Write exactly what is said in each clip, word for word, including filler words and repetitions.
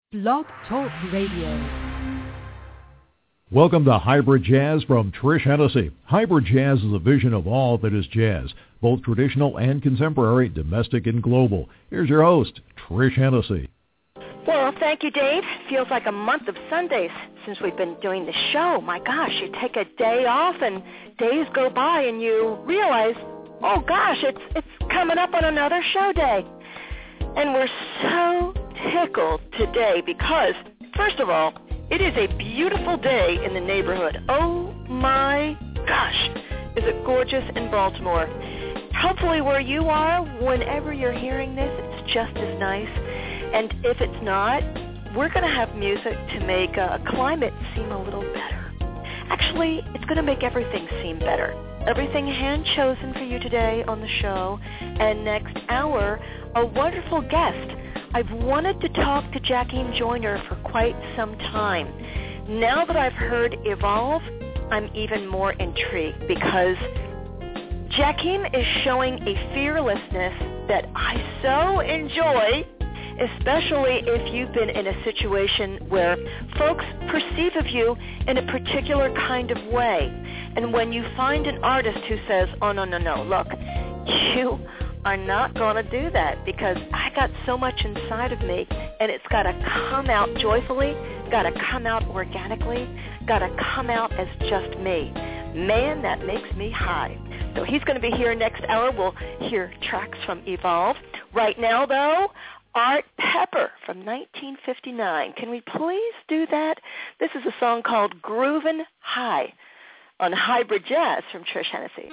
Blog Talk Radio. Welcome to Hybrid Jazz from Trish Hennessy. Hybrid Jazz is a vision of all that is jazz, both traditional and contemporary, domestic and global. Here's your host, Trish Hennessy. Well, thank you, Dave. Feels like a month of Sundays since we've been doing the show. My gosh, you take a day off and days go by and you realize, oh gosh, it's it's coming up on another show day. And we're so tickled today because, first of all, it is a beautiful day in the neighborhood. Oh my gosh, is it gorgeous in Baltimore. Hopefully where you are, whenever you're hearing this, it's just as nice. And if it's not, we're going to have music to make a climate seem a little better. Actually, it's going to make everything seem better. Everything hand-chosen for you today on the show. And next hour, a wonderful guest. I've wanted to talk to Jakeem Joyner for quite some time. Now that I've heard Evolve, I'm even more intrigued because Jakeem is showing a fearlessness that I so enjoy, especially if you've been in a situation where folks perceive of you in a particular kind of way. And when you find an artist who says, oh, no, no, no, look, you are not going to do that because I got so much inside of me and it's got to come out joyfully, got to come out organically, got to come out as just me. Man, that makes me high. So he's going to be here next hour. We'll hear tracks from Evolve. Right now, though, Art Pepper from nineteen fifty-nine. Can we please do that? This is a song called Groovin' High on Hybrid Jazz from Trish Hennessy.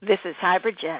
This is Hybrid Jazz.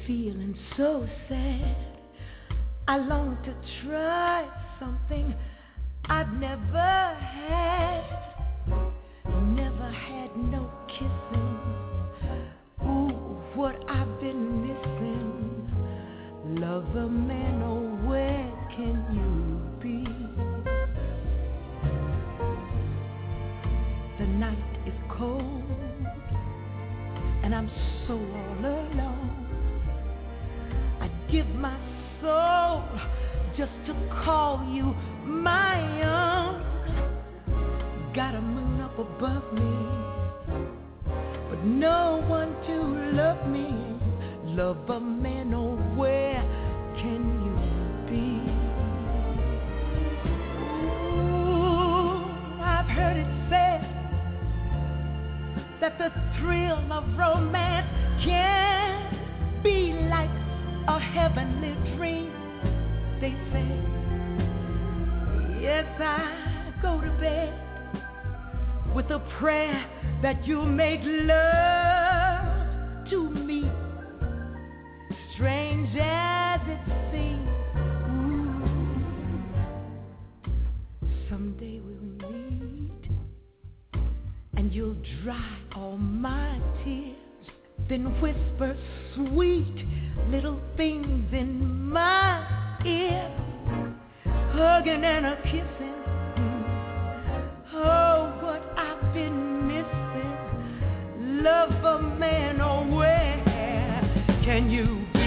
feeling so sad. I long to try something I've never had. Never had no kissing. Ooh, what I've been missing. Lover man, oh, where can you be? The night is cold and I'm so all alone. I'd give my soul just to call you my own. Got a moon up above me, but no one to love me. Lover man, oh, where can you be? Ooh, I've heard it said that the thrill of romance can be like a heavenly dream. They say, yes, I go to bed with a prayer that you make love to me. Strange as it seems, ooh, someday we'll meet and you'll dry all my tears, then whisper sweet little things in my ear, hugging and a kissing. Oh, what I've been missing. Lover man, oh, where can you be?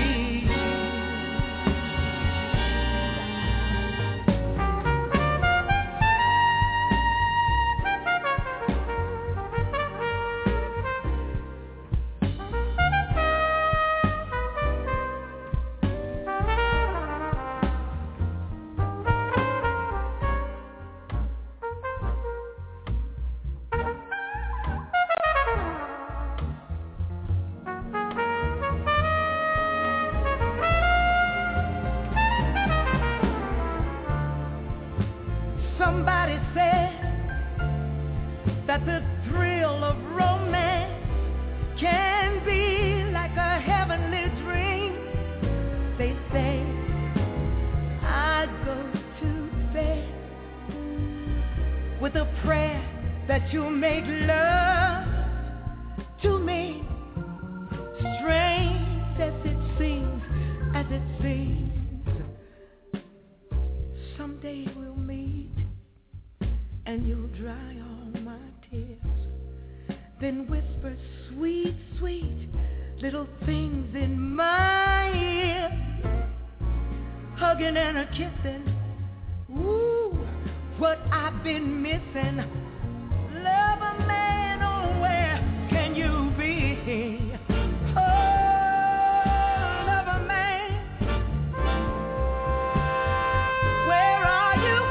Somebody said that the thrill of romance can be like a heavenly dream. They say I go to bed with a prayer that you make love to me. Strange as it seems, as it seems, someday we'll meet and you'll dry all my tears, then whisper sweet, sweet little things in my ear, hugging and a kissing. Ooh, what I've been missing. Lover man, oh, where can you be? Oh, lover man, where are you?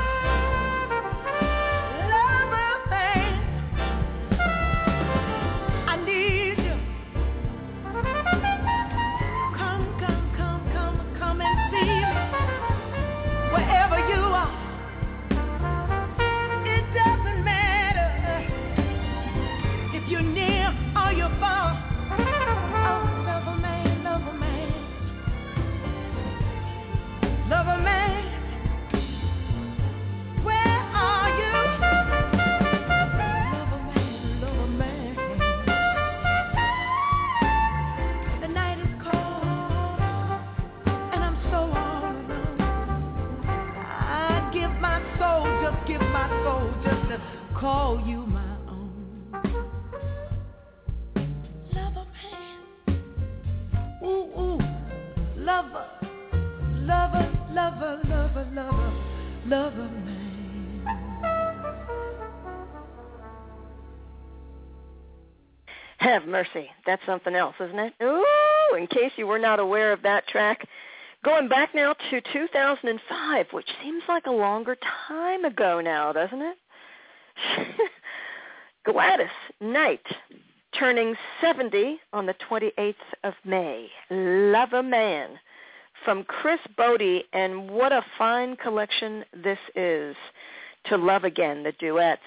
Lover man, where are you? Lover man, lover man. The night is cold and I'm so all alone. I'd give my soul, just give my soul just to call you my own. Lover man, ooh, ooh, lover. Lover, lover, lover, lover, lover man. Have mercy. That's something else, isn't it? Ooh, in case you were not aware of that track, going back now to two thousand five, which seems like a longer time ago now, doesn't it? Gladys Knight, turning seventy on the twenty-eighth of May. Lover Man. From Chris Bodie, and what a fine collection this is. To Love Again, the duets.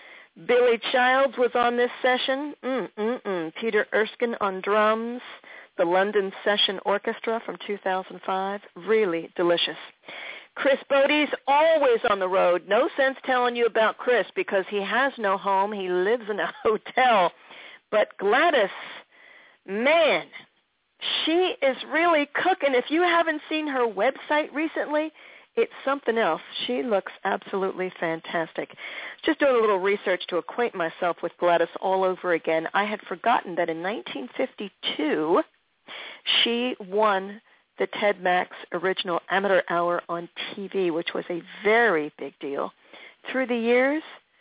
Billy Childs was on this session. Mm-mm-mm. Peter Erskine on drums. the London Session Orchestra from two thousand five. Really delicious. Chris Bode's always on the road. No sense telling you about Chris because he has no home. He lives in a hotel. But Gladys, man, she is really cooking. If you haven't seen her website recently, it's something else. She looks absolutely fantastic. Just doing a little research to acquaint myself with Gladys all over again. I had forgotten that in nineteen fifty-two, she won the Ted Max Original Amateur Hour on T V, which was a very big deal. Through the years,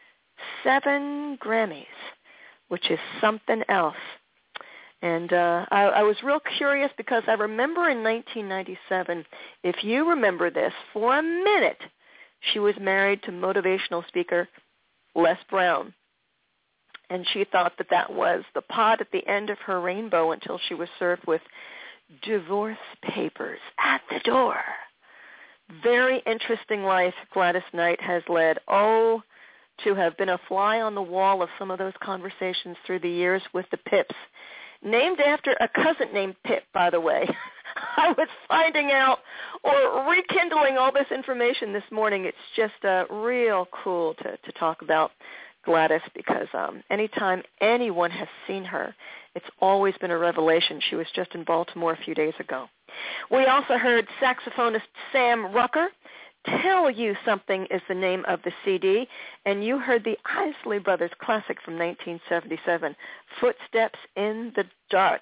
seven Grammys, which is something else. And uh, I, I was real curious because I remember in nineteen ninety-seven, if you remember this, for a minute, she was married to motivational speaker Les Brown. And she thought that that was the pot at the end of her rainbow until she was served with divorce papers at the door. Very interesting life Gladys Knight has led. Oh, to have been a fly on the wall of some of those conversations through the years with the Pips. Named after a cousin named Pip, by the way. I was finding out or rekindling all this information this morning. It's just uh, real cool to, to talk about Gladys because um, anytime anyone has seen her, it's always been a revelation. She was just in Baltimore a few days ago. We also heard saxophonist Sam Rucker. Tell You Something is the name of the C D, and you heard the Isley Brothers classic from nineteen seventy-seven, Footsteps in the Dark.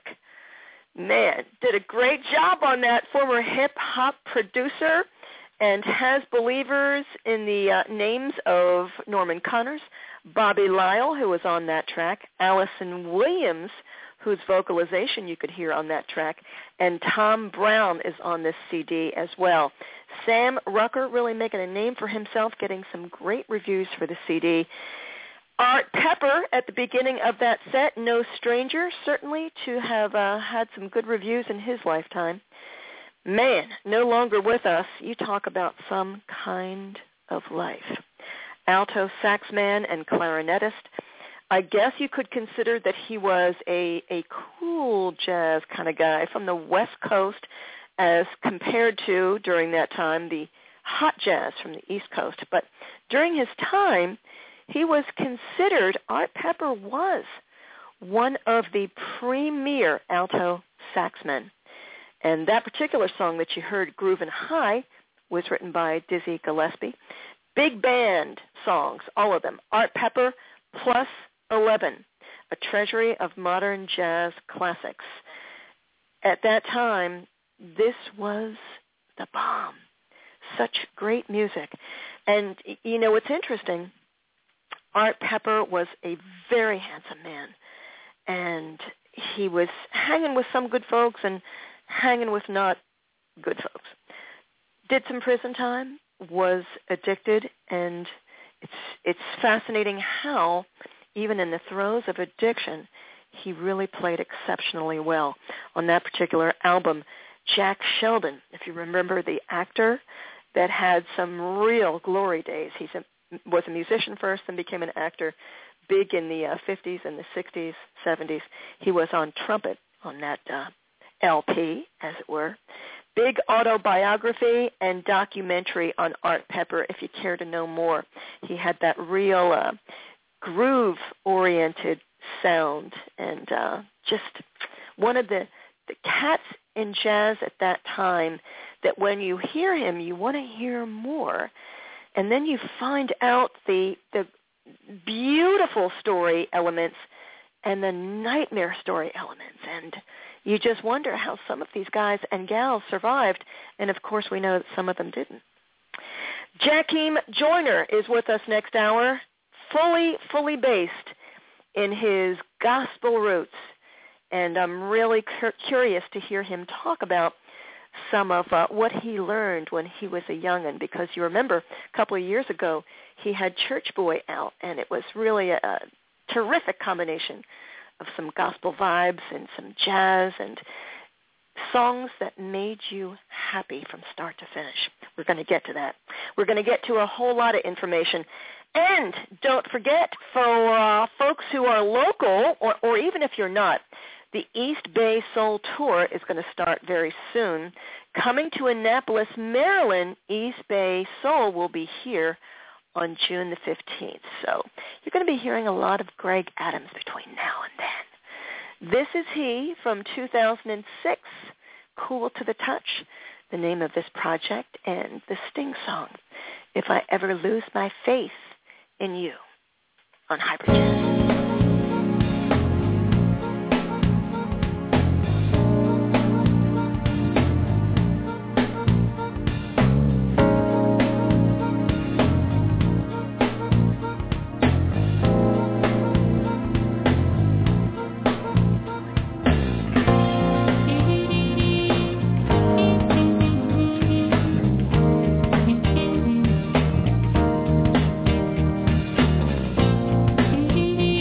Man, did a great job on that. Former hip-hop producer and has believers in the uh, names of Norman Connors, Bobby Lyle, who was on that track, Allison Williams, whose vocalization you could hear on that track, and Tom Brown is on this C D as well. Sam Rucker really making a name for himself, getting some great reviews for the C D. Art Pepper at the beginning of that set, no stranger, certainly to have uh, had some good reviews in his lifetime. Man, no longer with us. You talk about some kind of life. Alto sax man and clarinetist. I guess you could consider that he was a, a cool jazz kind of guy from the West Coast as compared to, during that time, the hot jazz from the East Coast. But during his time, he was considered, Art Pepper was one of the premier alto saxmen. And that particular song that you heard, Groovin' High, was written by Dizzy Gillespie. Big band songs, all of them. Art Pepper plus eleven, a treasury of modern jazz classics. At that time, this was the bomb. Such great music. And, you know, what's interesting, Art Pepper was a very handsome man. And he was hanging with some good folks and hanging with not good folks. Did some prison time, was addicted, and it's it's fascinating how, even in the throes of addiction, he really played exceptionally well. On that particular album, Jack Sheldon, if you remember the actor that had some real glory days. He was a musician first and became an actor, big in the uh, fifties and the sixties, seventies. He was on trumpet on that uh, L P, as it were. Big autobiography and documentary on Art Pepper, if you care to know more. He had that real uh, groove-oriented sound and uh, just one of the, the cats in jazz at that time that when you hear him, you want to hear more. And then you find out the the beautiful story elements and the nightmare story elements. And you just wonder how some of these guys and gals survived. And, of course, we know that some of them didn't. Jakeem Joyner is with us next hour, fully, fully based in his gospel roots. And I'm really cur- curious to hear him talk about some of uh, what he learned when he was a young'un, because you remember a couple of years ago he had Church Boy out, and it was really a, a terrific combination of some gospel vibes and some jazz and songs that made you happy from start to finish. We're going to get to that. We're going to get to a whole lot of information. And don't forget, for uh, folks who are local, or, or even if you're not, The East Bay Soul Tour is going to start very soon. Coming to Annapolis, Maryland, East Bay Soul will be here on June the fifteenth. So you're going to be hearing a lot of Greg Adams between now and then. This is he from two thousand six, Cool to the Touch, the name of this project, and the Sting song, If I Ever Lose My Faith in You, on Hybrid Jazz. Thank you.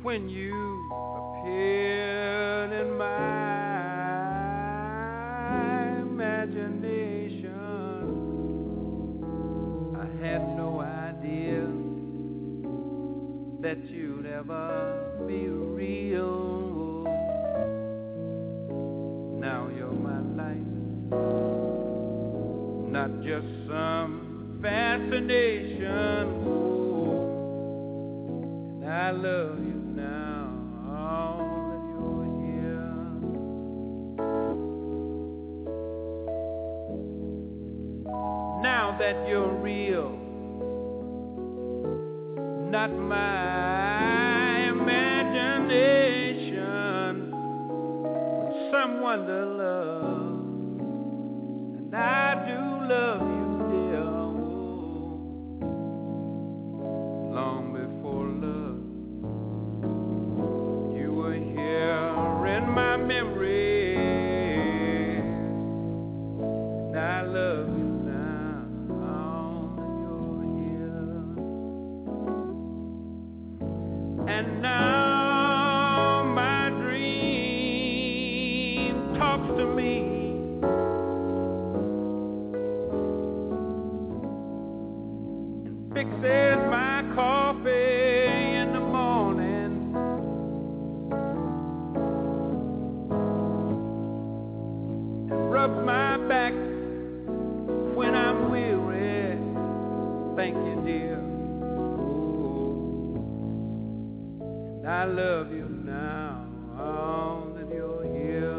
when you appeared in my imagination. I had no idea that you'd ever be real. Now you're my life, not just some fascination. Oh, and I love you now, all that you're here. Now that you're real, not my imagination, but someone to love, and I do love you, dear. Oh, long before love, you were here in my memory, and I love you. And now my dream talks to me, and fixes my coffee in the morning, and rubs my back when I'm weary. Thank you, dear. I love you now, all that you're here.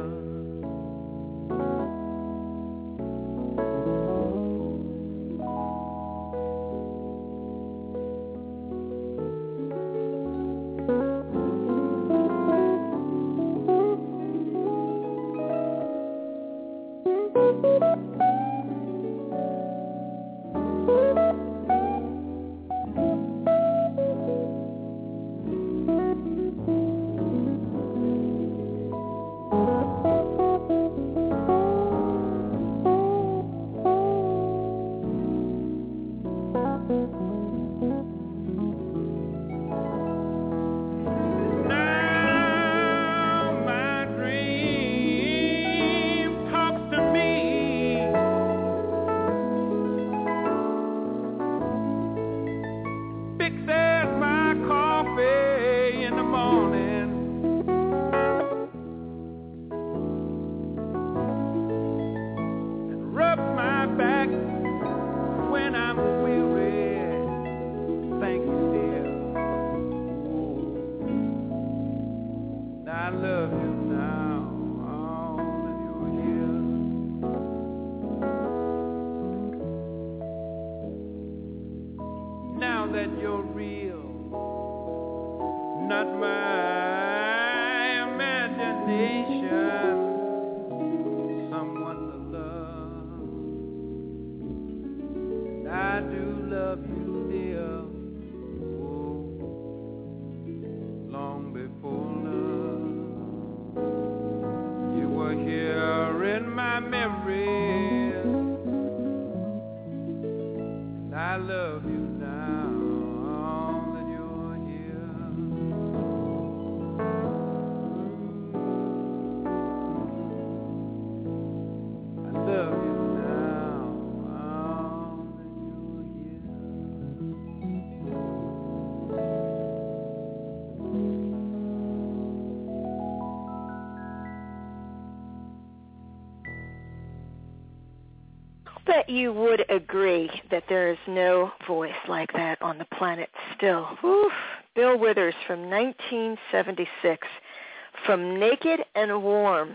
Bet you would agree that there is no voice like that on the planet still. Oof. Bill Withers from nineteen seventy-six, From Naked and Warm.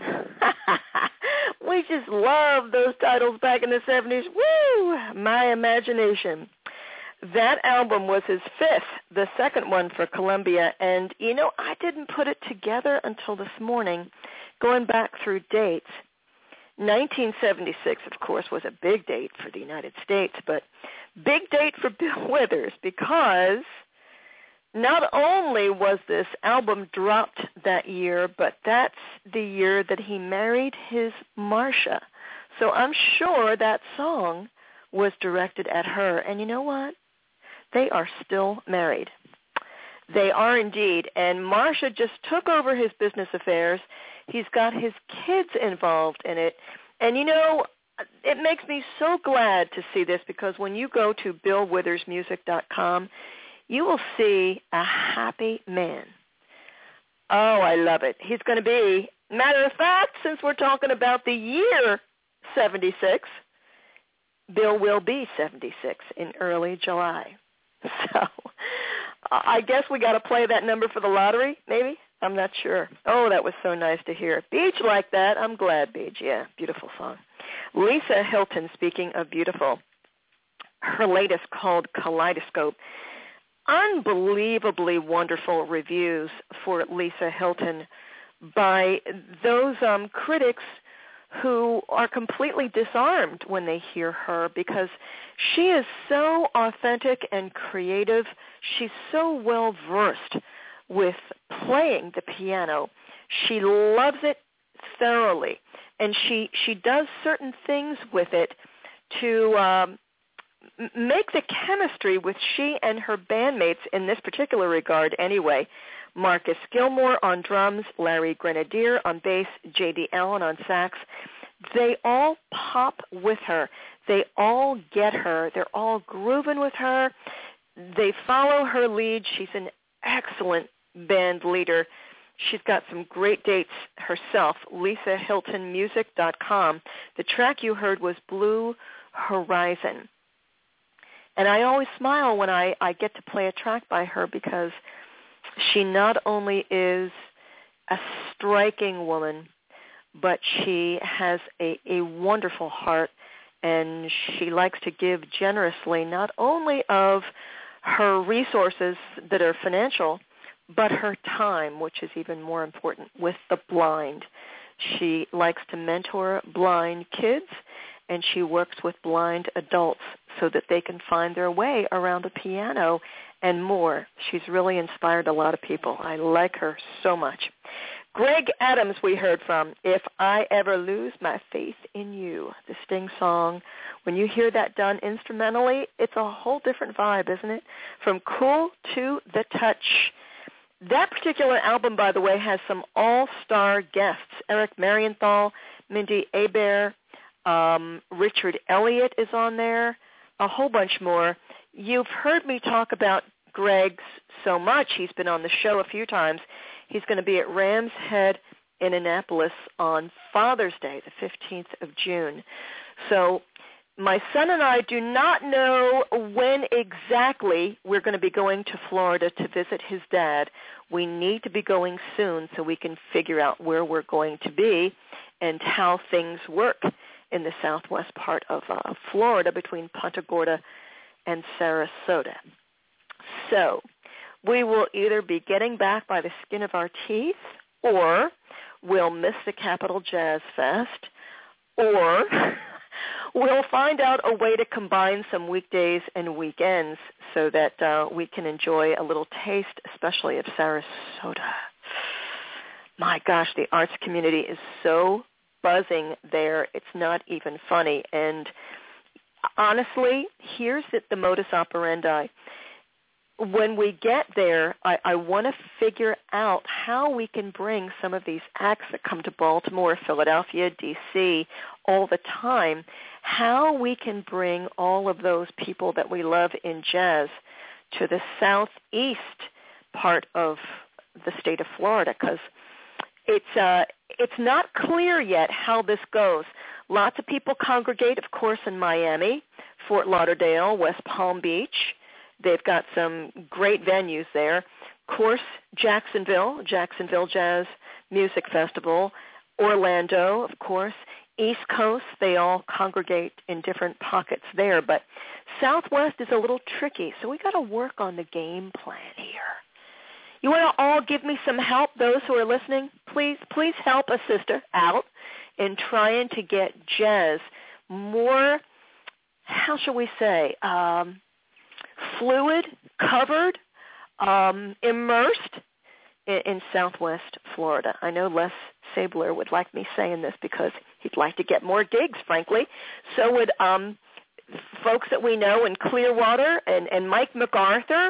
We just loved those titles back in the seventies. Woo! My imagination. That album was his fifth, the second one for Columbia, and, you know, I didn't put it together until this morning, going back through dates. nineteen seventy-six, of course, was a big date for the United States, but big date for Bill Withers because not only was this album dropped that year, but that's the year that he married his Marcia. So I'm sure that song was directed at her. And you know what? They are still married. They are indeed. And Marsha just took over his business affairs. He's got his kids involved in it. And, you know, it makes me so glad to see this, because when you go to bill withers music dot com, you will see a happy man. Oh, I love it. He's going to be, matter of fact, since we're talking about the year seventy-six, Bill will be seventy-six in early July. So I guess we got to play that number for the lottery, maybe? I'm not sure. Oh, that was so nice to hear. Beach like that. I'm glad, Beach. Yeah, beautiful song. Lisa Hilton, speaking of beautiful, her latest called Kaleidoscope. Unbelievably wonderful reviews for Lisa Hilton by those um, critics who are completely disarmed when they hear her, because she is so authentic and creative. She's so well versed with playing the piano. She loves it thoroughly, and she, she does certain things with it to um, make the chemistry with she and her bandmates, in this particular regard anyway, Marcus Gilmore on drums, Larry Grenadier on bass, J D Allen on sax. They all pop with her. They all get her. They're all grooving with her. They follow her lead. She's an excellent band leader. She's got some great dates herself, lisa hilton music dot com. The track you heard was Blue Horizon. And I always smile when I, I get to play a track by her, because she not only is a striking woman, but she has a, a wonderful heart, and she likes to give generously, not only of her resources that are financial, but her time, which is even more important, with the blind. She likes to mentor blind kids, and she works with blind adults so that they can find their way around a piano and more. She's really inspired a lot of people. I like her so much. Greg Adams we heard from, If I Ever Lose My Faith in You, the Sting song. When you hear that done instrumentally, it's a whole different vibe, isn't it? From cool to the touch. That particular album, by the way, has some all-star guests. Eric Marienthal, Mindy Abair, um, Richard Elliott is on there, a whole bunch more. You've heard me talk about Greg's so much. He's been on the show a few times. He's going to be at Rams Head in Annapolis on Father's Day, the fifteenth of June. So my son and I do not know when exactly we're going to be going to Florida to visit his dad. We need to be going soon so we can figure out where we're going to be and how things work in the southwest part of uh, Florida between Punta Gorda and Sarasota. So we will either be getting back by the skin of our teeth, or we'll miss the Capitol Jazz Fest, or we'll find out a way to combine some weekdays and weekends so that uh, we can enjoy a little taste, especially of Sarasota. My gosh, the arts community is so buzzing there, it's not even funny. And honestly, here's the, the modus operandi. When we get there, I, I want to figure out how we can bring some of these acts that come to Baltimore, Philadelphia, D C all the time, how we can bring all of those people that we love in jazz to the southeast part of the state of Florida, because it's, uh, it's not clear yet how this goes. Lots of people congregate, of course, in Miami, Fort Lauderdale, West Palm Beach. They've got some great venues there. Of course, Jacksonville, Jacksonville Jazz Music Festival, Orlando, of course. East Coast, they all congregate in different pockets there. But Southwest is a little tricky, so we got to work on the game plan here. You want to all give me some help, those who are listening? Please, please help a sister out in trying to get jazz more, how shall we say, um, fluid, covered, um, immersed in, in Southwest Florida. I know Les Sabler would like me saying this because he'd like to get more gigs, frankly. So would um, folks that we know in Clearwater, and, and Mike MacArthur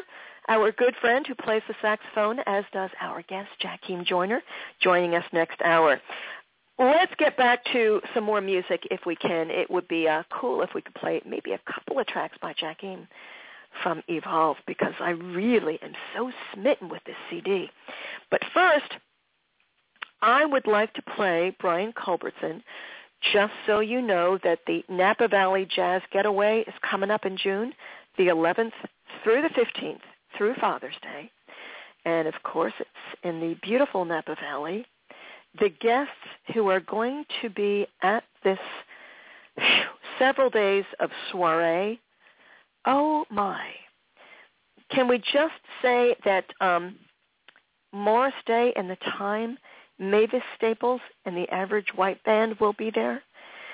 our good friend who plays the saxophone, as does our guest, Jakeem Joyner, joining us next hour. Let's get back to some more music if we can. It would be uh, cool if we could play maybe a couple of tracks by Jakeem from Evolve, because I really am so smitten with this C D. But first, I would like to play Brian Culbertson, just so you know that the Napa Valley Jazz Getaway is coming up in June, the eleventh through the fifteenth, through Father's Day. And, of course, it's in the beautiful Napa Valley. The guests who are going to be at this whew, several days of soiree, oh, my. Can we just say that um, Morris Day and the Time, Mavis Staples, and the Average White Band will be there?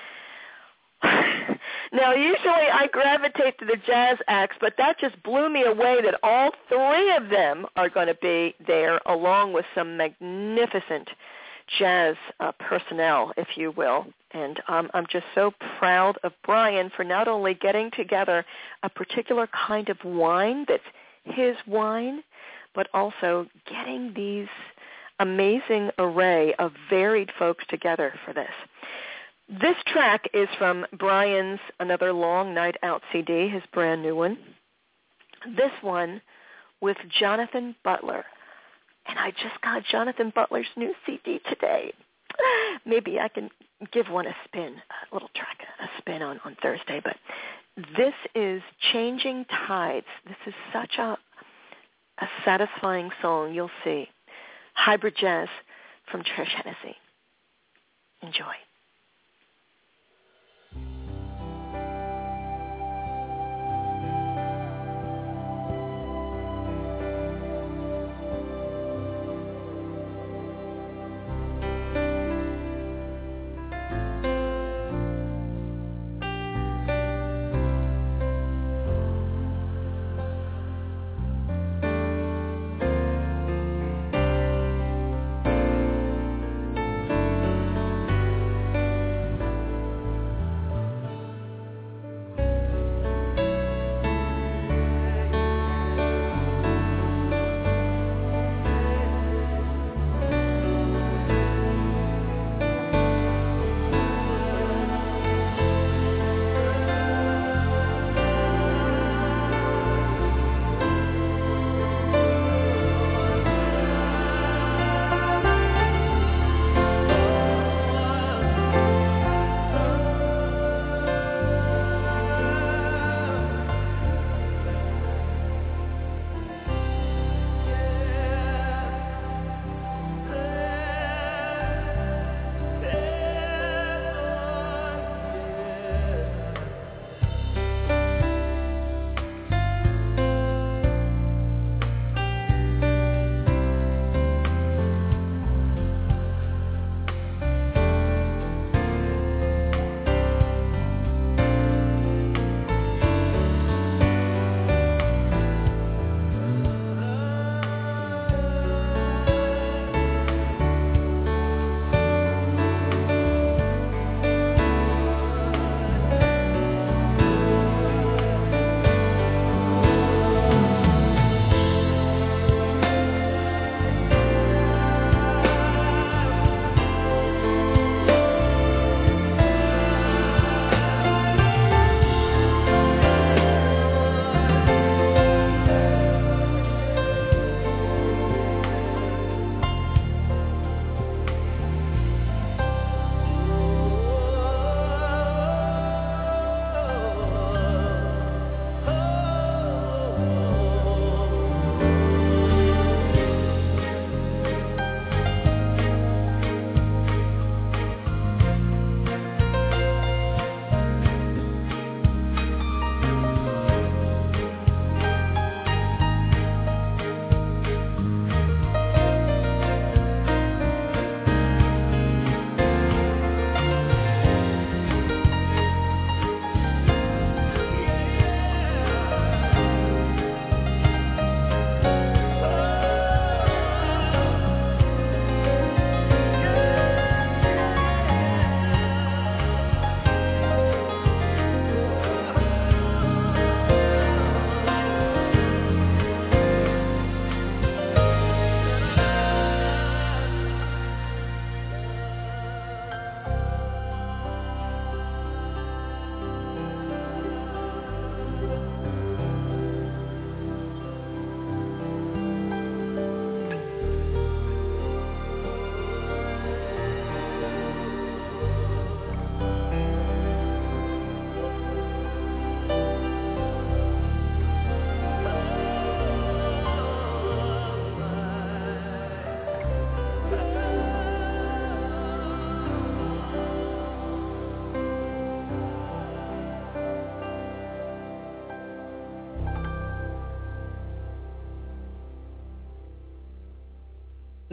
Now, usually I gravitate to the jazz acts, but that just blew me away that all three of them are going to be there, along with some magnificent jazz uh, personnel, if you will. And um, I'm just so proud of Brian for not only getting together a particular kind of wine that's his wine, but also getting these amazing array of varied folks together for this. This track is from Brian's Another Long Night Out C D, his brand new one. This one with Jonathan Butler. And I just got Jonathan Butler's new C D today. Maybe I can give one a spin, a little track, a spin on, on Thursday. But this is Changing Tides. This is such a, a satisfying song. You'll see. Hybrid Jazz from Trish Hennessy. Enjoy.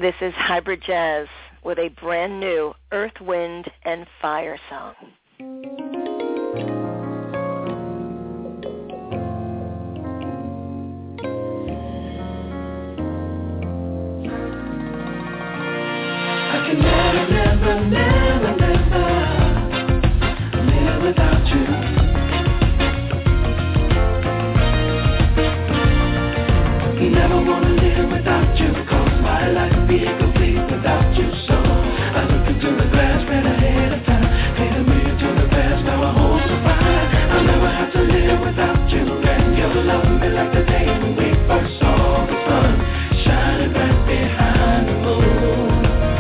This is Hybrid Jazz with a brand new Earth, Wind, and Fire song. I can never, never, never, never live without you. Never wanna live without you, 'cause my life be incomplete without you. So I look into the glass right ahead of time, paint a mirror to the past, now I hope to find I'll never have to live without you. And you'll love me like the day when we first saw the sun shining right behind the moon.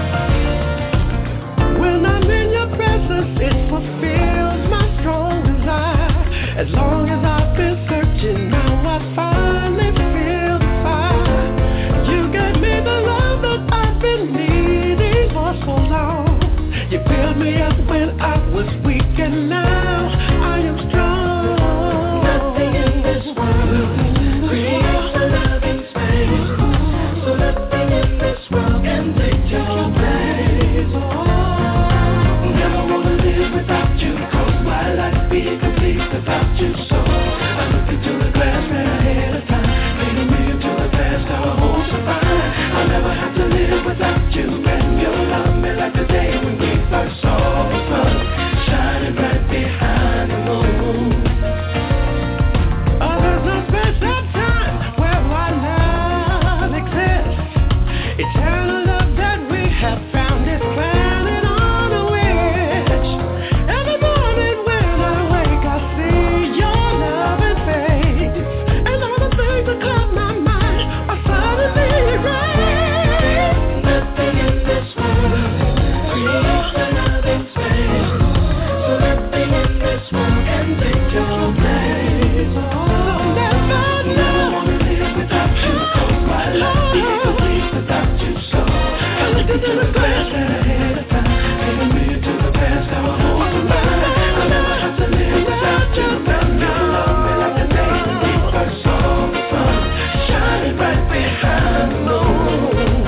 When I'm in your presence, it fulfills my strong desire. As long as I've been searching, now I finally feel the fire. You gave me the love that I've been needing for so long. You filled me up when I was weak, and now I am strong. Nothing in this world creates a loving space, so nothing in this world can take your place. Never wanna live without you, 'cause my life be complete without you. So I look into the glass right ahead of time, paint a mirror to the past, now I hope to find I'll never have to live without you. And you'll love me like the day when we first saw the sun shining right behind the moon. Oh, there's no special time where my love exists. Eternal love that we have found is planted on a wish. Every morning when I wake, I see your loving face, and all the things that cloud my mind are suddenly erased. Nothing in this world creates a loving space, so nothing in this world can take your place. So never, never wanna live without you, 'cause my life be complete without you. So I look into the glass right ahead of time, paint a mirror to the past, now I hope to find I'll never have to live without you. And you'll love me like the day when we first saw the sun shining right behind the moon.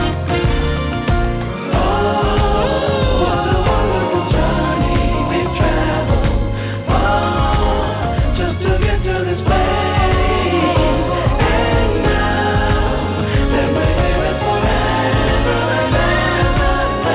Oh, what a wonderful journey we've traveled, oh, just to get to this place. And now that we're here forever and ever.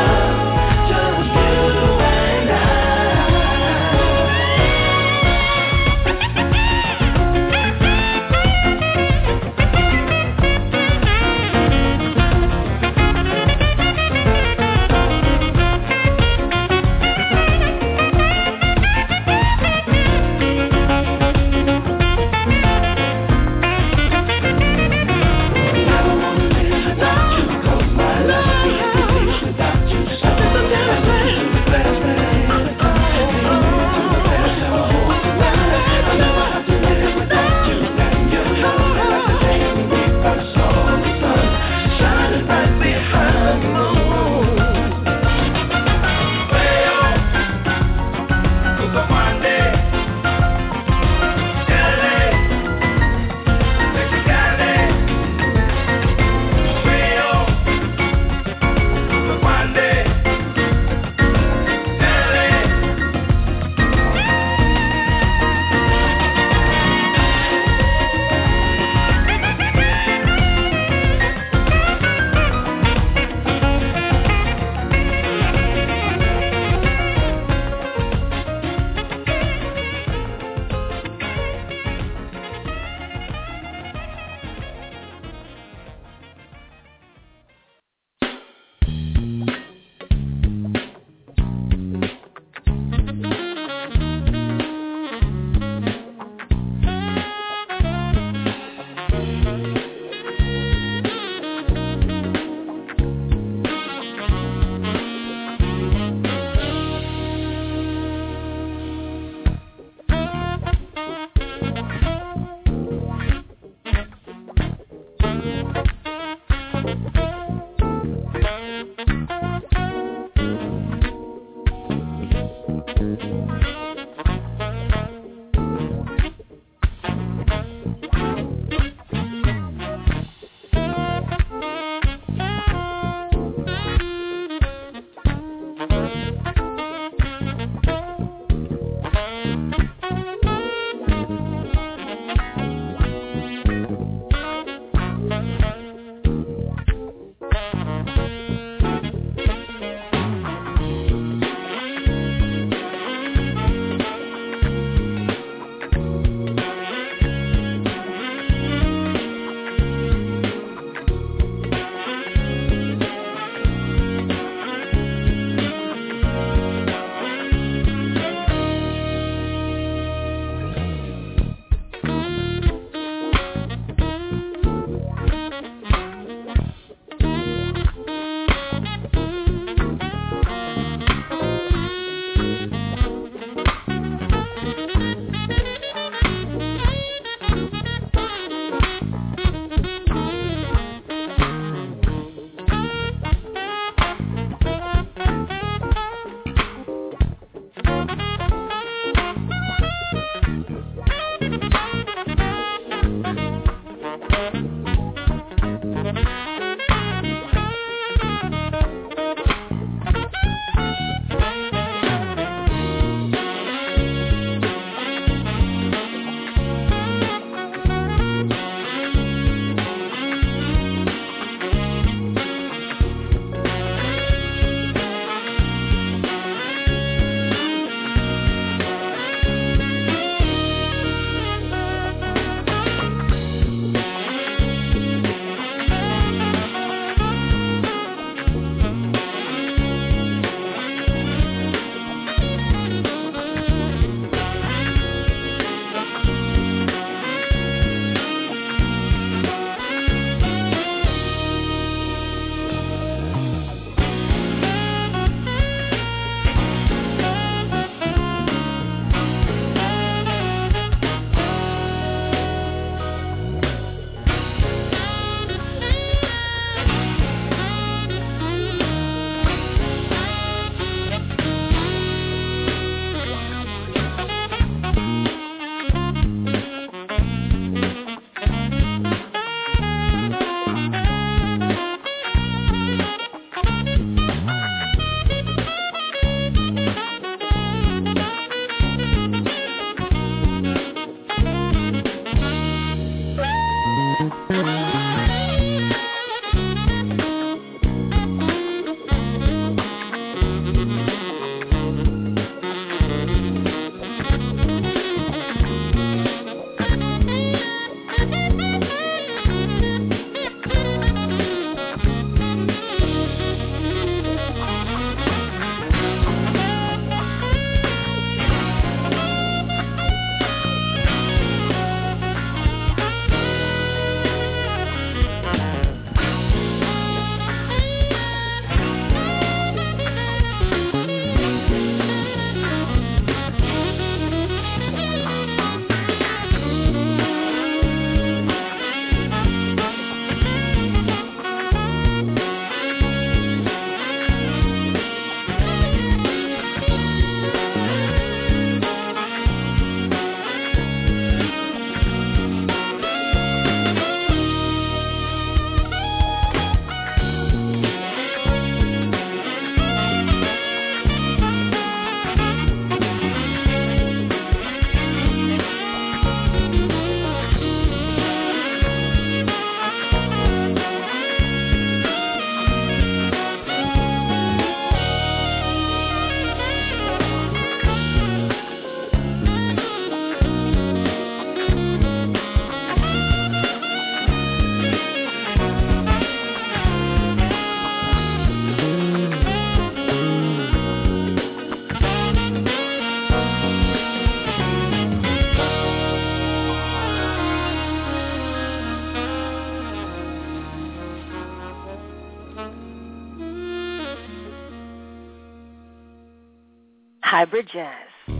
Hybrid Jazz.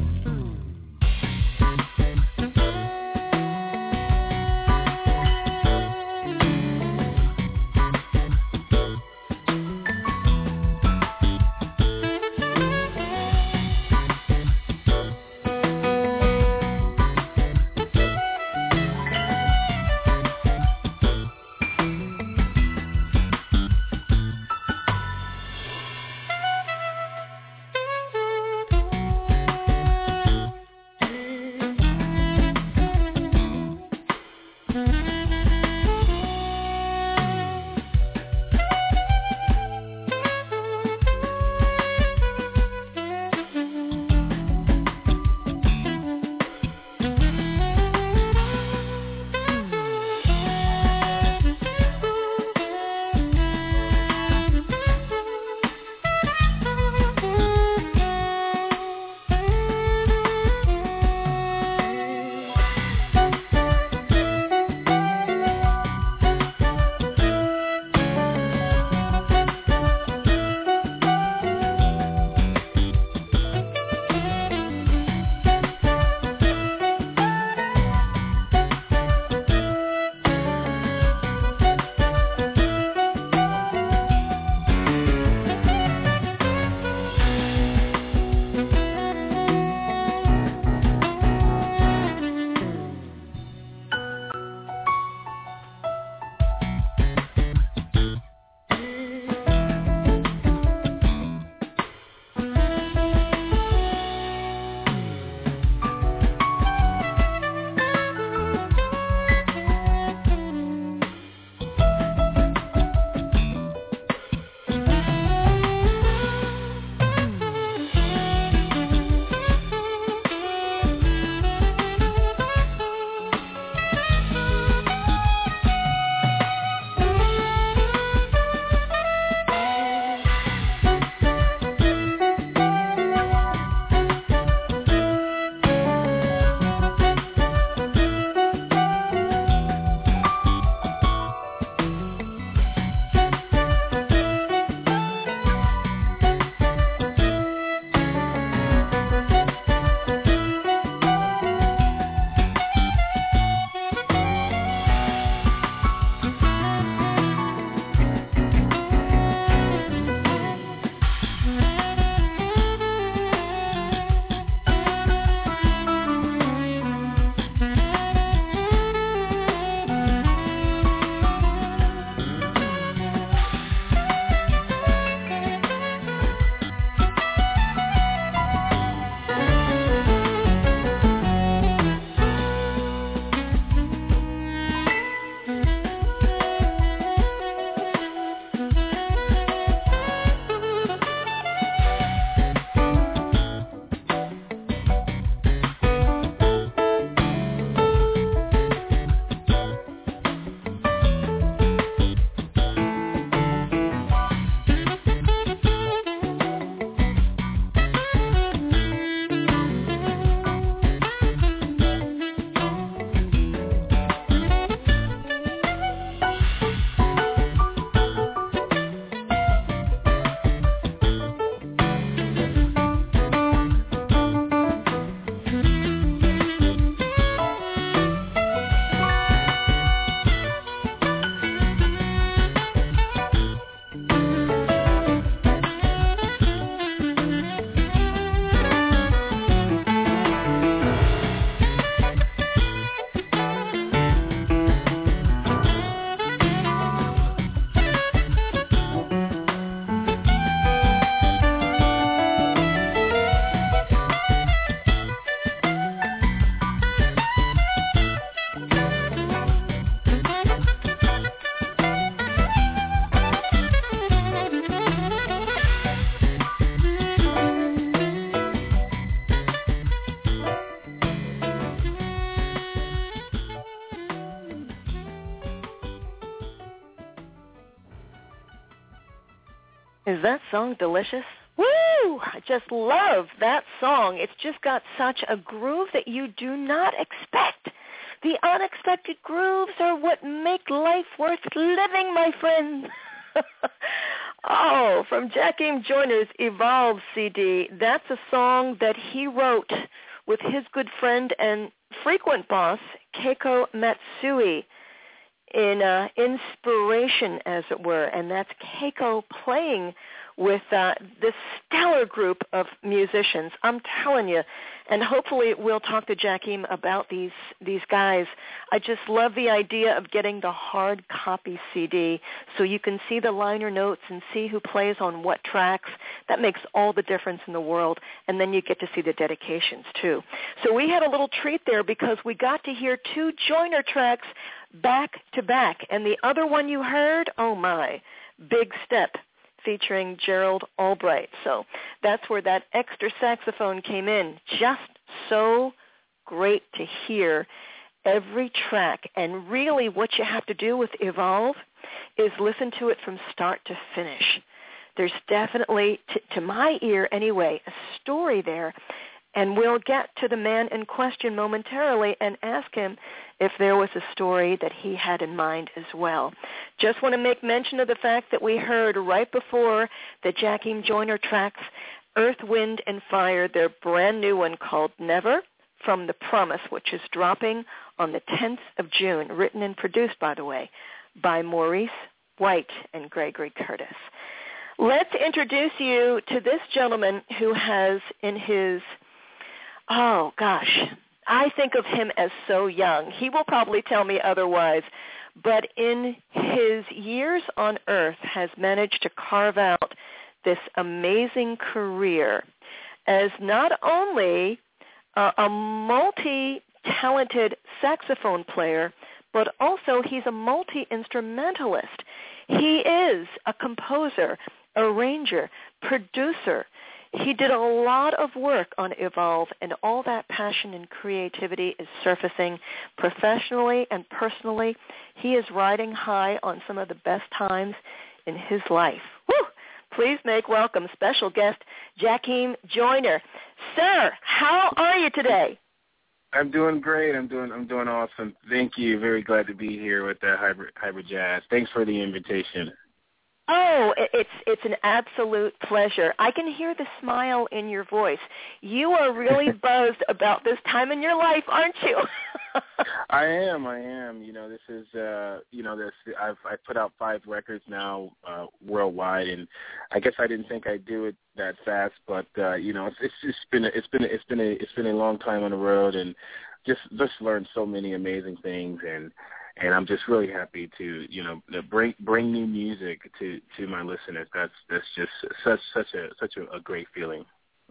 Is that song delicious? Woo! I just love that song. It's just got such a groove that you do not expect. The unexpected grooves are what make life worth living, my friend. Oh, from Jakeem Joyner's Evolve C D. That's a song that he wrote with his good friend and frequent boss, Keiko Matsui, in uh, inspiration, as it were. And that's Keiko playing with uh, this stellar group of musicians. I'm telling you, and hopefully we'll talk to Jakeem about these these guys. I just love the idea of getting the hard copy C D so you can see the liner notes and see who plays on what tracks. That makes all the difference in the world, and then you get to see the dedications too. So we had a little treat there because we got to hear two Joyner tracks back to back, and the other one you heard, oh my, Big Step, featuring Gerald Albright. So that's where that extra saxophone came in. Just so great to hear every track. And really what you have to do with Evolve is listen to it from start to finish. There's definitely, t- to my ear anyway, a story there. And we'll get to the man in question momentarily and ask him if there was a story that he had in mind as well. Just want to make mention of the fact that we heard right before the Jakeem Joyner tracks, Earth, Wind, and Fire, their brand new one called Never, from The Promise, which is dropping on the tenth of June, written and produced, by the way, by Maurice White and Gregory Curtis. Let's introduce you to this gentleman who has in his Oh, gosh, I think of him as so young. He will probably tell me otherwise, but in his years on earth has managed to carve out this amazing career as not only uh, a multi-talented saxophone player, but also he's a multi-instrumentalist. He is a composer, arranger, producer. He did a lot of work on Evolve, and all that passion and creativity is surfacing professionally and personally. He is riding high on some of the best times in his life. Woo! Please make welcome special guest Jakeem Joyner. Sir, how are you today? I'm doing great. I'm doing I'm doing awesome. Thank you. Very glad to be here with the Hybrid Hybrid Jazz. Thanks for the invitation. Oh, it's it's an absolute pleasure. I can hear the smile in your voice. You are really buzzed about this time in your life, aren't you? I am. I am. You know, this is. Uh, you know, this. I've I put out five records now uh, worldwide, and I guess I didn't think I'd do it that fast, but uh, you know, it's it's just been a, it's been a, it's been a it's been a long time on the road, and just just learned so many amazing things, and. And I'm just really happy to, you know, bring bring new music to, to my listeners. That's that's just such such a such a, a great feeling.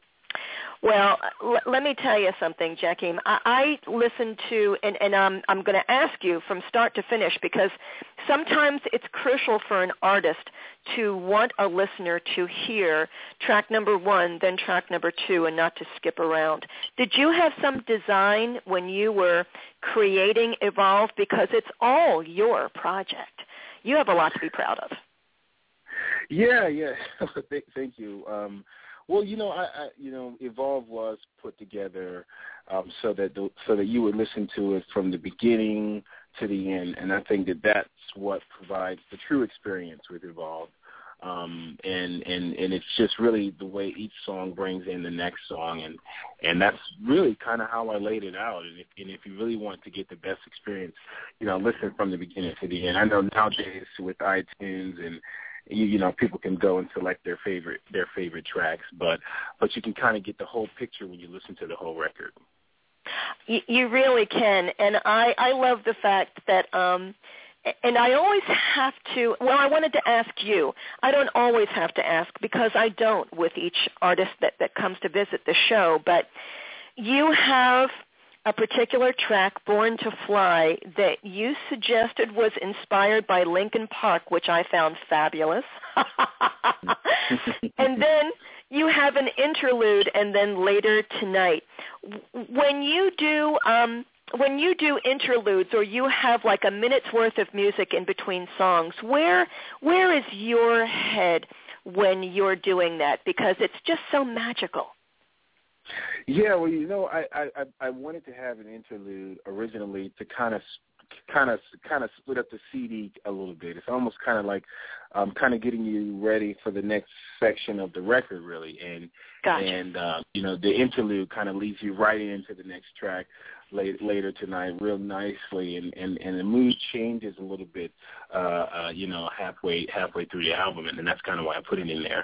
Well, l- let me tell you something, Jakeem. I, I listen to, and, and um, I'm going to ask you from start to finish, because sometimes it's crucial for an artist to want a listener to hear track number one, then track number two, and not to skip around. Did you have some design when you were creating Evolve? Because it's all your project. You have a lot to be proud of. Yeah, yeah. Thank you. Um, Well, you know, I, I you know, Evolve was put together um, so that the, so that you would listen to it from the beginning to the end, and I think that that's what provides the true experience with Evolve. Um, and, and, and it's just really the way each song brings in the next song, and, and that's really kind of how I laid it out. And if, and if you really want to get the best experience, you know, listen from the beginning to the end. I know nowadays with iTunes and You, you know, people can go and select their favorite their favorite tracks, but but you can kind of get the whole picture when you listen to the whole record. You, you really can, and I, I love the fact that, um, and I always have to, well, I wanted to ask you. I don't always have to ask because I don't with each artist that, that comes to visit the show, but you have a particular track, Born to Fly, that you suggested was inspired by Linkin Park, which I found fabulous. And then you have an interlude, and then Later Tonight. When you do um, when you do interludes, or you have like a minute's worth of music in between songs, where where is your head when you're doing that? Because it's just so magical. Yeah, well, you know, I, I, I wanted to have an interlude originally to kind of kind of kind of split up the C D a little bit. It's almost kind of like um, kind of getting you ready for the next section of the record, really. And gotcha. and uh, you know, the interlude kind of leads you right into the next track late, later tonight, real nicely, and, and, and the mood changes a little bit, uh, uh, you know, halfway halfway through the album, and, and that's kind of why I put it in there.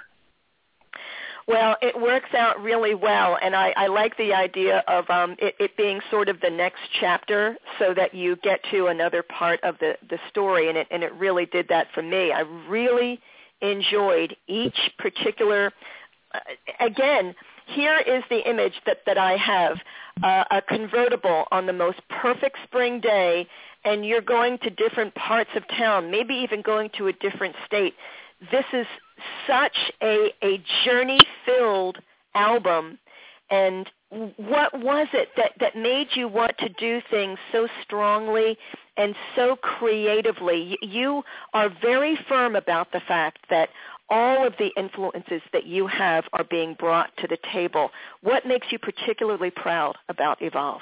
Well, it works out really well, and I, I like the idea of um, it, it being sort of the next chapter so that you get to another part of the, the story, and it, and it really did that for me. I really enjoyed each particular, uh, again, here is the image that, that I have, uh, a convertible on the most perfect spring day, and you're going to different parts of town, maybe even going to a different state. This is such a, a journey-filled album, and what was it that, that made you want to do things so strongly and so creatively? You are very firm about the fact that all of the influences that you have are being brought to the table. What makes you particularly proud about Evolve?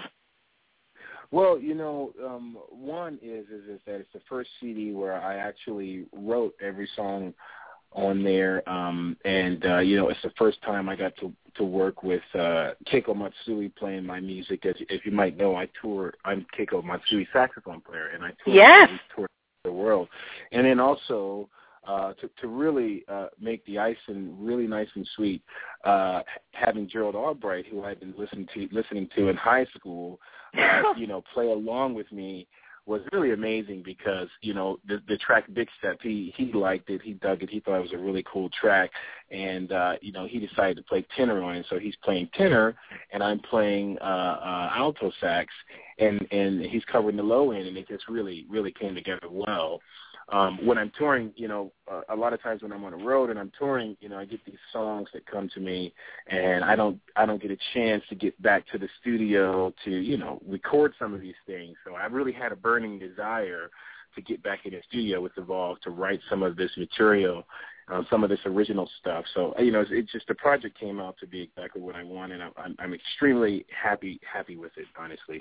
Well, you know, um, one is, is is that it's the first C D where I actually wrote every song on there, um, and uh, you know, it's the first time I got to to work with uh, Keiko Matsui playing my music. As, as you might know, I tour. I'm Keiko Matsui, saxophone player, and I tour, yes. tour the world. And then also uh, to to really uh, make the icing really nice and sweet, uh, having Gerald Albright, who I'd been listening to listening to in high school, uh, you know, play along with me, was really amazing because, you know, the, the track Big Step, he, he liked it, he dug it, he thought it was a really cool track, and, uh, you know, he decided to play tenor on it, so he's playing tenor, and I'm playing uh, uh, alto sax, and, and he's covering the low end, and it just really, really came together well. Um, when I'm touring, you know, uh, a lot of times when I'm on the road and I'm touring, you know, I get these songs that come to me, and I don't, I don't get a chance to get back to the studio to, you know, record some of these things. So I really had a burning desire to get back in the studio with Evolve to write some of this material, uh, some of this original stuff. So, you know, it's, it's just the project came out to be exactly what I wanted. I'm, I'm, I'm extremely happy, happy with it, honestly.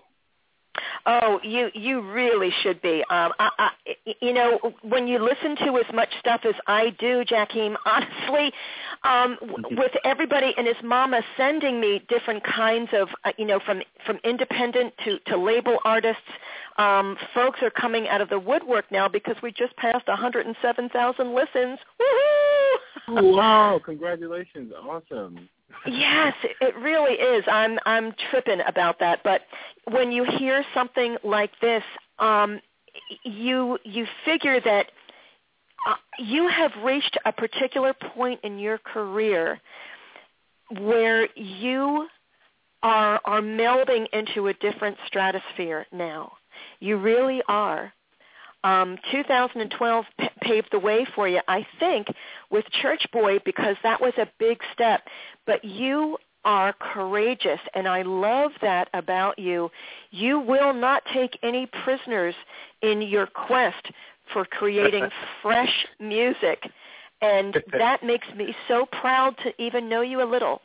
Oh, you you really should be. Um, I, I, you know, when you listen to as much stuff as I do, Jakeem, honestly, um, w- with everybody and his mama sending me different kinds of, uh, you know, from from independent to, to label artists, um, folks are coming out of the woodwork now because we just passed one hundred seven thousand listens. Woohoo! Oh, wow, congratulations. Awesome. Yes, it really is. I'm I'm tripping about that. But when you hear something like this, um, you you figure that uh, you have reached a particular point in your career where you are are melding into a different stratosphere now. You really are. Um, two thousand twelve p- paved the way for you, I think, with Church Boy, because that was a big step. But you are courageous, and I love that about you. You will not take any prisoners in your quest for creating fresh music, and that makes me so proud to even know you a little.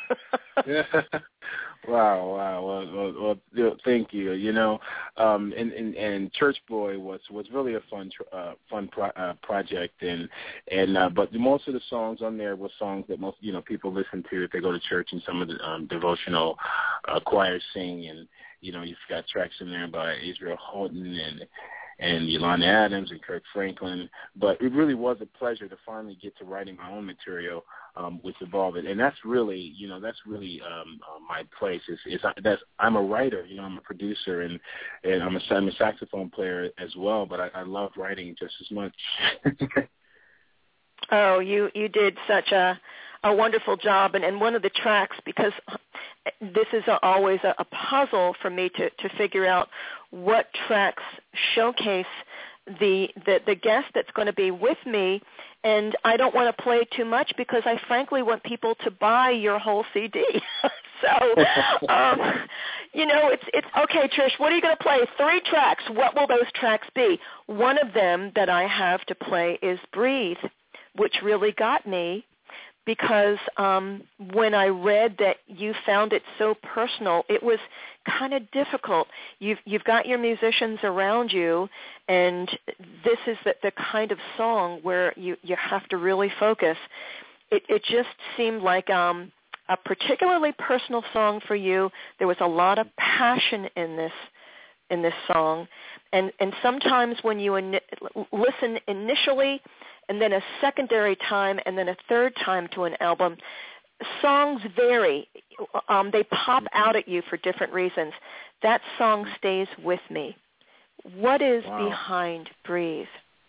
Wow, wow. Well, well, well, thank you. You know, um, and, and, and Church Boy was, was really a fun uh, fun pro- uh, project, and and uh, but most of the songs on there were songs that most you know people listen to if they go to church, and some of the um, devotional uh, choirs sing, and you know you've got tracks in there by Israel Houghton and and Yolanda Adams and Kirk Franklin. But it really was a pleasure to finally get to writing my own material um, with Evolve. And that's really, you know, that's really um, uh, my place. Is, is that's I'm a writer, you know, I'm a producer, and, and I'm, a, I'm a saxophone player as well, but I, I love writing just as much. Oh, you, you did such a, a wonderful job. And, and one of the tracks, because this is a, always a, a puzzle for me to, to figure out what tracks showcase the, the the guest that's going to be with me, and I don't want to play too much because I frankly want people to buy your whole C D. So, um, you know, it's it's okay, Trish. What are you going to play? Three tracks. What will those tracks be? One of them that I have to play is "Breathe," which really got me because um, when I read that you found it so personal, it was kind of difficult. You've you've got your musicians around you, and this is the, the kind of song where you, you have to really focus. It, it just seemed like um, a particularly personal song for you. There was a lot of passion in this in this song, and and sometimes when you in, listen initially, and then a secondary time, and then a third time to an album, songs vary. Um, they pop out at you for different reasons. That song stays with me. What is Wow. behind Breathe?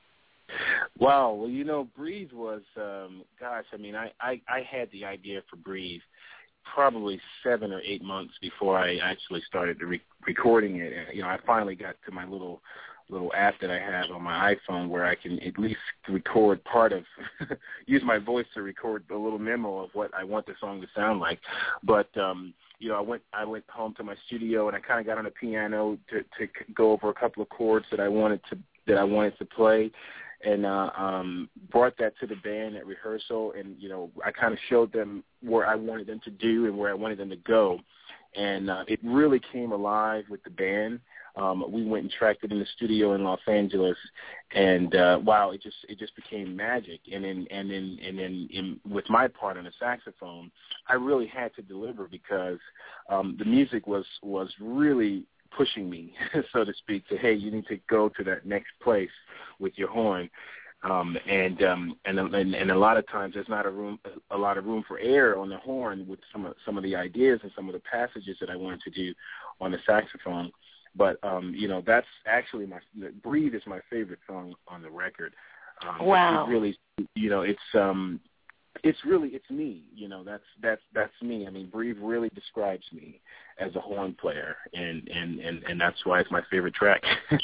Wow. Well, you know, Breathe was, um, gosh, I mean, I, I, I had the idea for Breathe probably seven or eight months before I actually started re- recording it. And, you know, I finally got to my little little app that I have on my iPhone where I can at least record part of, use my voice to record a little memo of what I want the song to sound like. But, um, you know, I went I went home to my studio and I kind of got on a piano to, to go over a couple of chords that I wanted to that I wanted to play, and uh, um, brought that to the band at rehearsal. And you know, I kind of showed them where I wanted them to do and where I wanted them to go, and uh, it really came alive with the band. Um, we went and tracked it in the studio in Los Angeles, and uh, wow, it just it just became magic. And then and then and then in, with my part on the saxophone, I really had to deliver because um, the music was was really pushing me, so to speak, to hey, you need to go to that next place with your horn. Um, and, um, and and and a lot of times there's not a room a lot of room for air on the horn with some of some of the ideas and some of the passages that I wanted to do on the saxophone. But, um, you know, that's actually my – Breathe is my favorite song on the record. Um, wow. It really – you know, it's um, it's really – it's me. You know, that's that's that's me. I mean, Breathe really describes me as a horn player, and, and, and, and that's why it's my favorite track.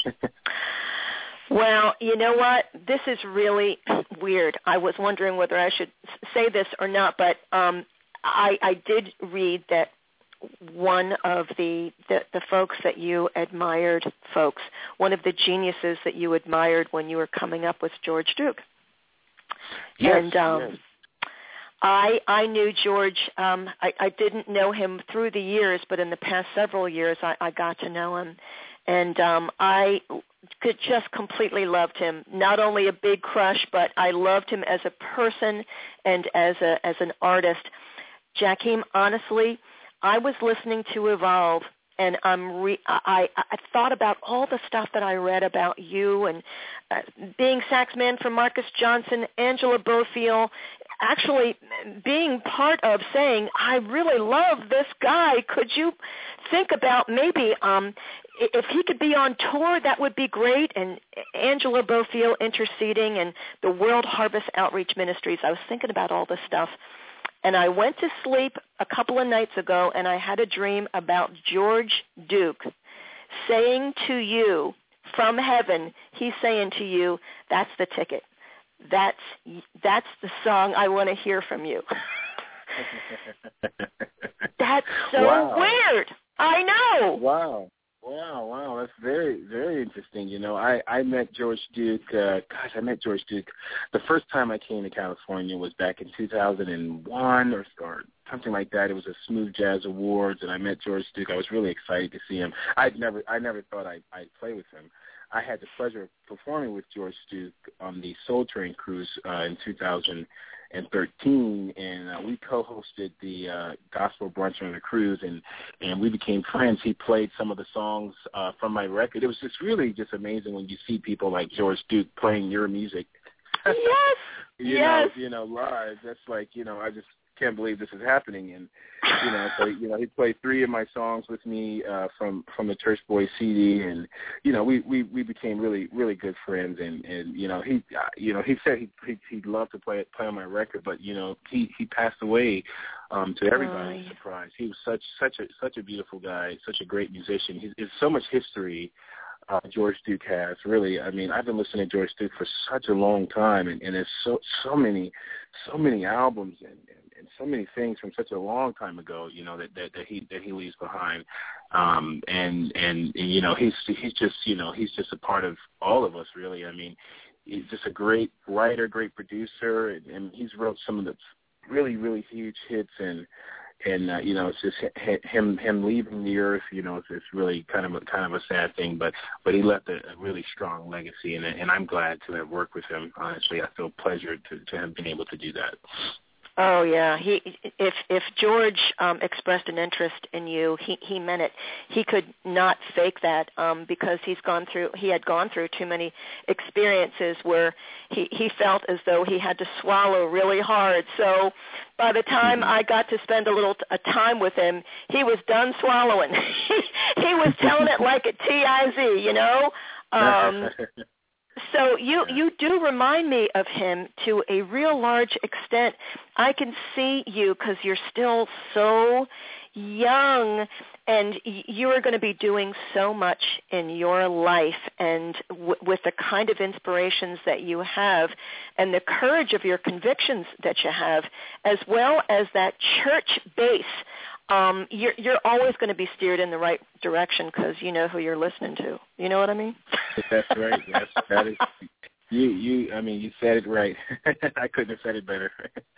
Well, you know what? This is really weird. I was wondering whether I should say this or not, but um, I, I did read that one of the, the the folks that you admired, folks, one of the geniuses that you admired when you were coming up with George Duke. Yes, and um, yes. I I knew George. Um, I, I didn't know him through the years, but in the past several years, I, I got to know him, and um, I could just completely loved him. Not only a big crush, but I loved him as a person and as a as an artist. Jakim, honestly, I was listening to Evolve, and I'm re- I, I thought about all the stuff that I read about you and uh, being sax man for Marcus Johnson, Angela Bofill, actually being part of saying, I really love this guy. Could you think about maybe um, if he could be on tour, that would be great. And Angela Bofill interceding and the World Harvest Outreach Ministries. I was thinking about all this stuff. And I went to sleep a couple of nights ago, and I had a dream about George Duke saying to you from heaven, he's saying to you, that's the ticket. That's that's the song I want to hear from you. That's so wow. weird. I know. Wow. Wow, wow, that's very, very interesting. You know, I, I met George Duke, uh, gosh, I met George Duke. The first time I came to California was back in two thousand one or, or something like that. It was a Smooth Jazz Awards, and I met George Duke. I was really excited to see him. I'd never, I never thought I'd, I'd play with him. I had the pleasure of performing with George Duke on the Soul Train cruise uh, in two thousand thirteen, and uh, we co-hosted the uh, gospel brunch on the cruise, and, and we became friends. He played some of the songs uh, from my record. It was just really just amazing when you see people like George Duke playing your music. Yes, you yes. know, you know, live. That's like, you know, I just can't believe this is happening. And you know, so you know, he played three of my songs with me uh, from from the Church Boy C D, and you know, we, we, we became really really good friends. And, and you know, he uh, you know he said he, he he'd love to play play on my record, but you know, he, he passed away. Um, to everybody's oh. surprise, he was such such a such a beautiful guy, such a great musician. He's, there's so much history. Uh, George Duke has really. I mean, I've been listening to George Duke for such a long time, and, and there's so so many so many albums and, and, and so many things from such a long time ago. You know that, that, that he that he leaves behind, um, and, and and you know he's he's just you know he's just a part of all of us really. I mean, he's just a great writer, great producer, and, and he's wrote some of the really, really huge hits, and and uh, you know, it's just him him leaving the earth. You know, it's, it's really kind of a, kind of a sad thing, but but he left a, a really strong legacy, and and I'm glad to have worked with him. Honestly, I feel pleasured to to have been able to do that. Oh yeah, he if if George um, expressed an interest in you, he he meant it. He could not fake that um, because he's gone through he had gone through too many experiences where he he felt as though he had to swallow really hard. So by the time mm-hmm. I got to spend a little t- a time with him, he was done swallowing. He was telling it like a T I Z, you know. Um, So you, you do remind me of him to a real large extent. I can see you because you're still so young, and you are going to be doing so much in your life, and w- with the kind of inspirations that you have and the courage of your convictions that you have, as well as that church base. Um, you're, you're always going to be steered in the right direction because you know who you're listening to. You know what I mean? That's right. That's, that is, you, you, I mean, you said it right. I couldn't have said it better.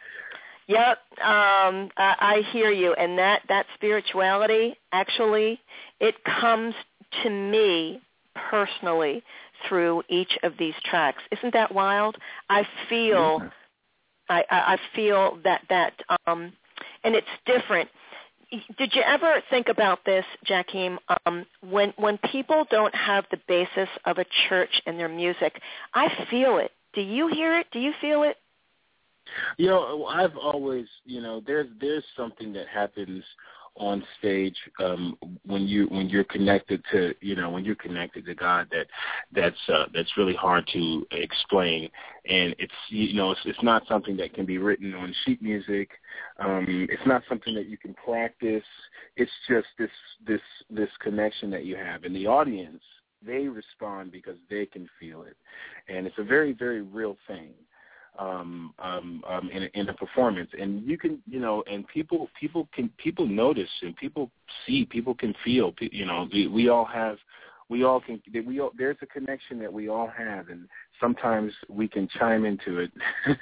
Yep, um, I, I hear you. And that, that spirituality, actually, it comes to me personally through each of these tracks. Isn't that wild? I feel, yeah. I, I, I feel that, that um, and it's different. Did you ever think about this, Jakeem? Um, when when people don't have the basis of a church in their music, I feel it. Do you hear it? Do you feel it? You know, I've always, you know, there's there's something that happens on stage um, when you when you're connected to, you know, when you're connected to God that that's uh, that's really hard to explain, and it's you know it's, it's not something that can be written on sheet music. Um, it's not something that you can practice. It's just this this this connection that you have, and the audience, they respond because they can feel it, and it's a very very real thing. Um, um, um, in, a, in a performance, and you can, you know, and people, people can, people notice, and people see, people can feel, you know, we, we all have, we all can, we all, there's a connection that we all have, and sometimes we can chime into it.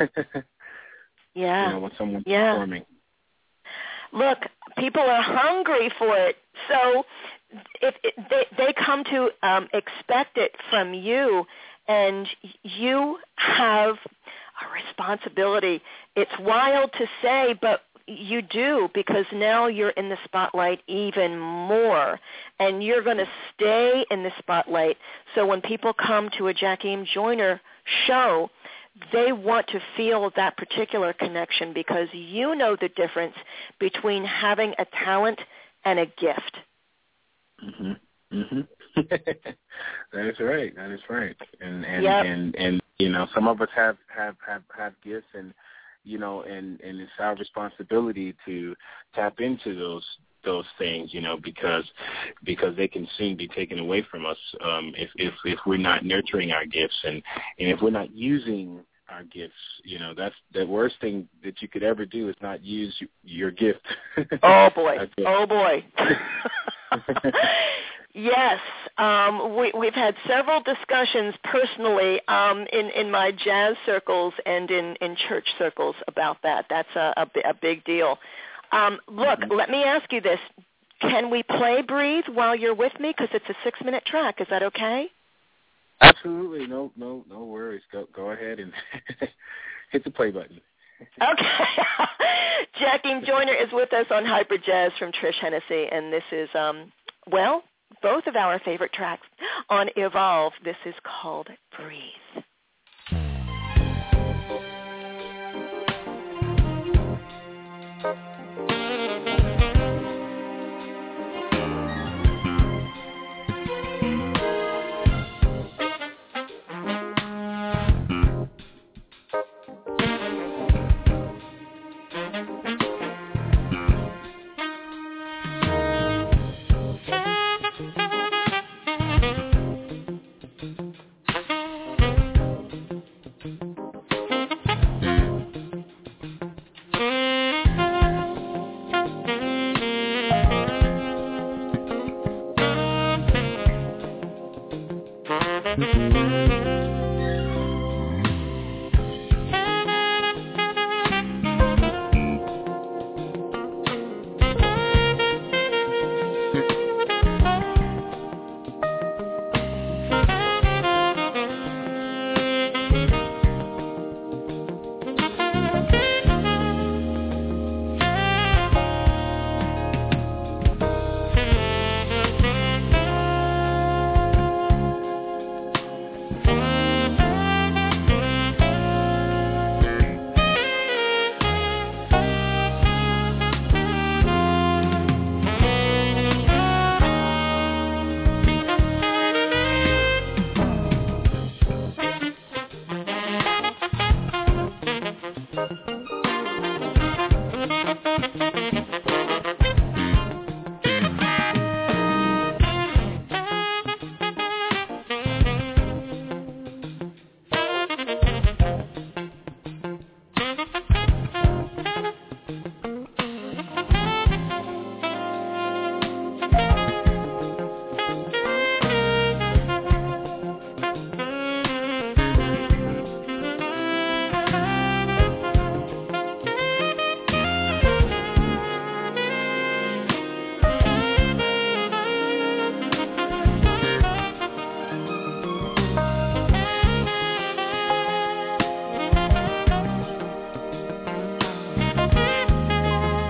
Yeah. You know, when someone's yeah. performing. Look, people are hungry for it, so if it, they, they come to um, expect it from you, and you have a responsibility. It's wild to say, but you do, because now you're in the spotlight even more, and you're going to stay in the spotlight. So when people come to a Jakeem Joyner show, they want to feel that particular connection because you know the difference between having a talent and a gift. Mhm. Mhm. That is right. That is right. And and, yep. and and you know, some of us have have have, have gifts, and you know, and, and it's our responsibility to tap into those those things, you know, because because they can soon be taken away from us um, if if if we're not nurturing our gifts, and, and if we're not using our gifts. You know, that's the worst thing that you could ever do is not use your gift. Oh boy! Oh boy! Yes, um, we, we've had several discussions personally um, in, in my jazz circles and in, in church circles about that. That's a, a, a big deal. Um, look, mm-hmm. Let me ask you this. Can we play Breathe while you're with me? Because it's a six-minute track. Is that okay? Absolutely. No no, no worries. Go, go ahead and hit the play button. Okay. Jakeem Joyner is with us on Hyper Jazz from Trish Hennessy, and this is, um, well, both of our favorite tracks on Evolve. This is called Breathe.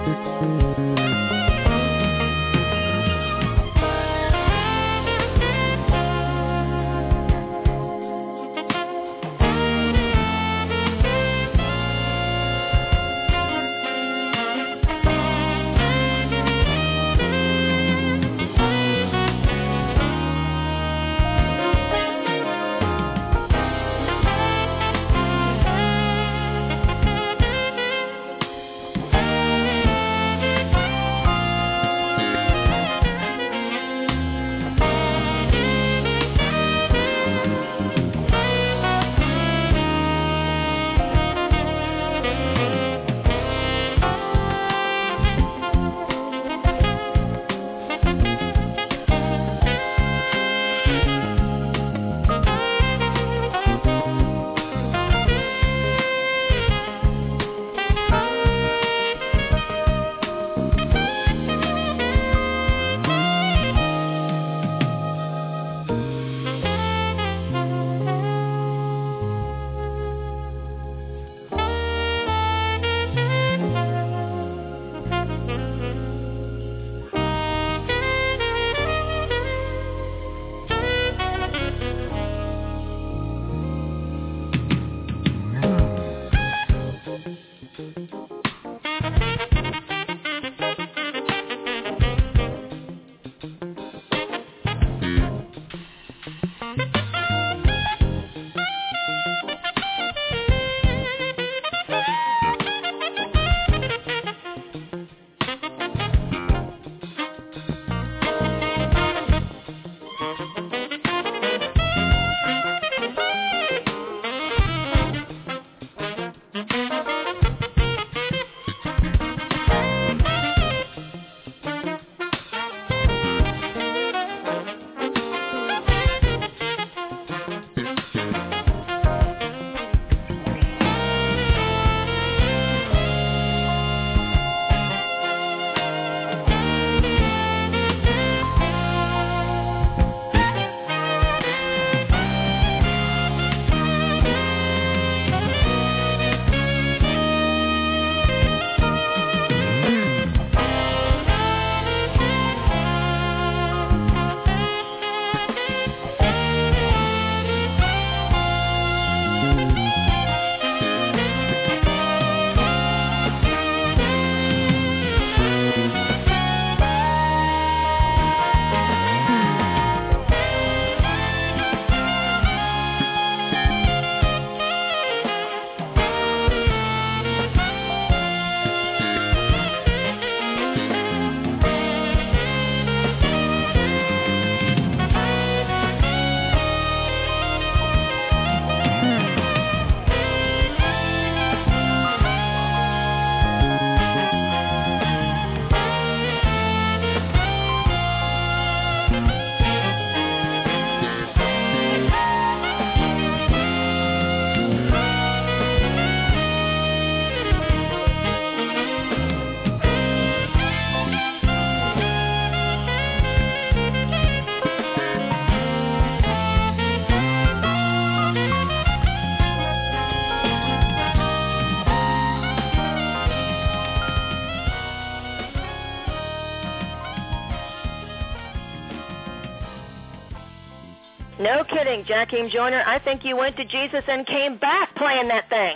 No kidding, Jakeem Joyner. I think you went to Jesus and came back playing that thing.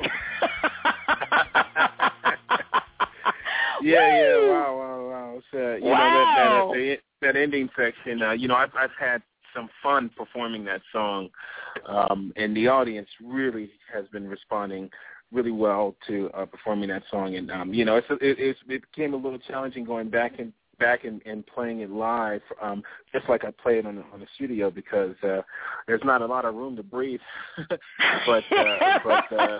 yeah, yeah, wow, wow, wow. So, you wow. know, that, that, that, that ending section, uh, you know, I've, I've had some fun performing that song, um, and the audience really has been responding really well to uh, performing that song. And, um, you know, it's, it, it's, it became a little challenging going back and back and, and playing it live, um, just like I play it on the, on the studio, because uh, there's not a lot of room to breathe. but uh, but uh,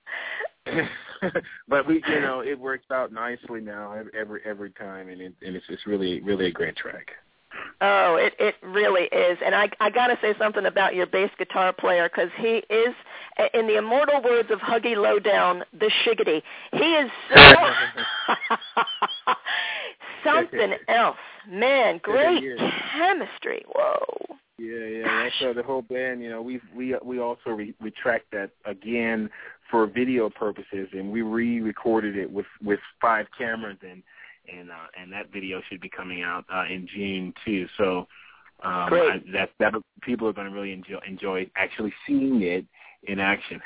but we, you know, it works out nicely now every every time, and, it, and it's it's really really a great track. Oh, it it really is, and I I gotta say something about your bass guitar player, because he is, in the immortal words of Huggy Lowdown, the shiggity. He is so something else, man. Great chemistry. Whoa. Yeah, yeah. That's uh, the whole band. You know, we we we also re- retract that again for video purposes, and we re-recorded it with, with five cameras, and and uh, and that video should be coming out uh, in June too. So um, Great. I, that that people are going to really enjoy, enjoy actually seeing it in action.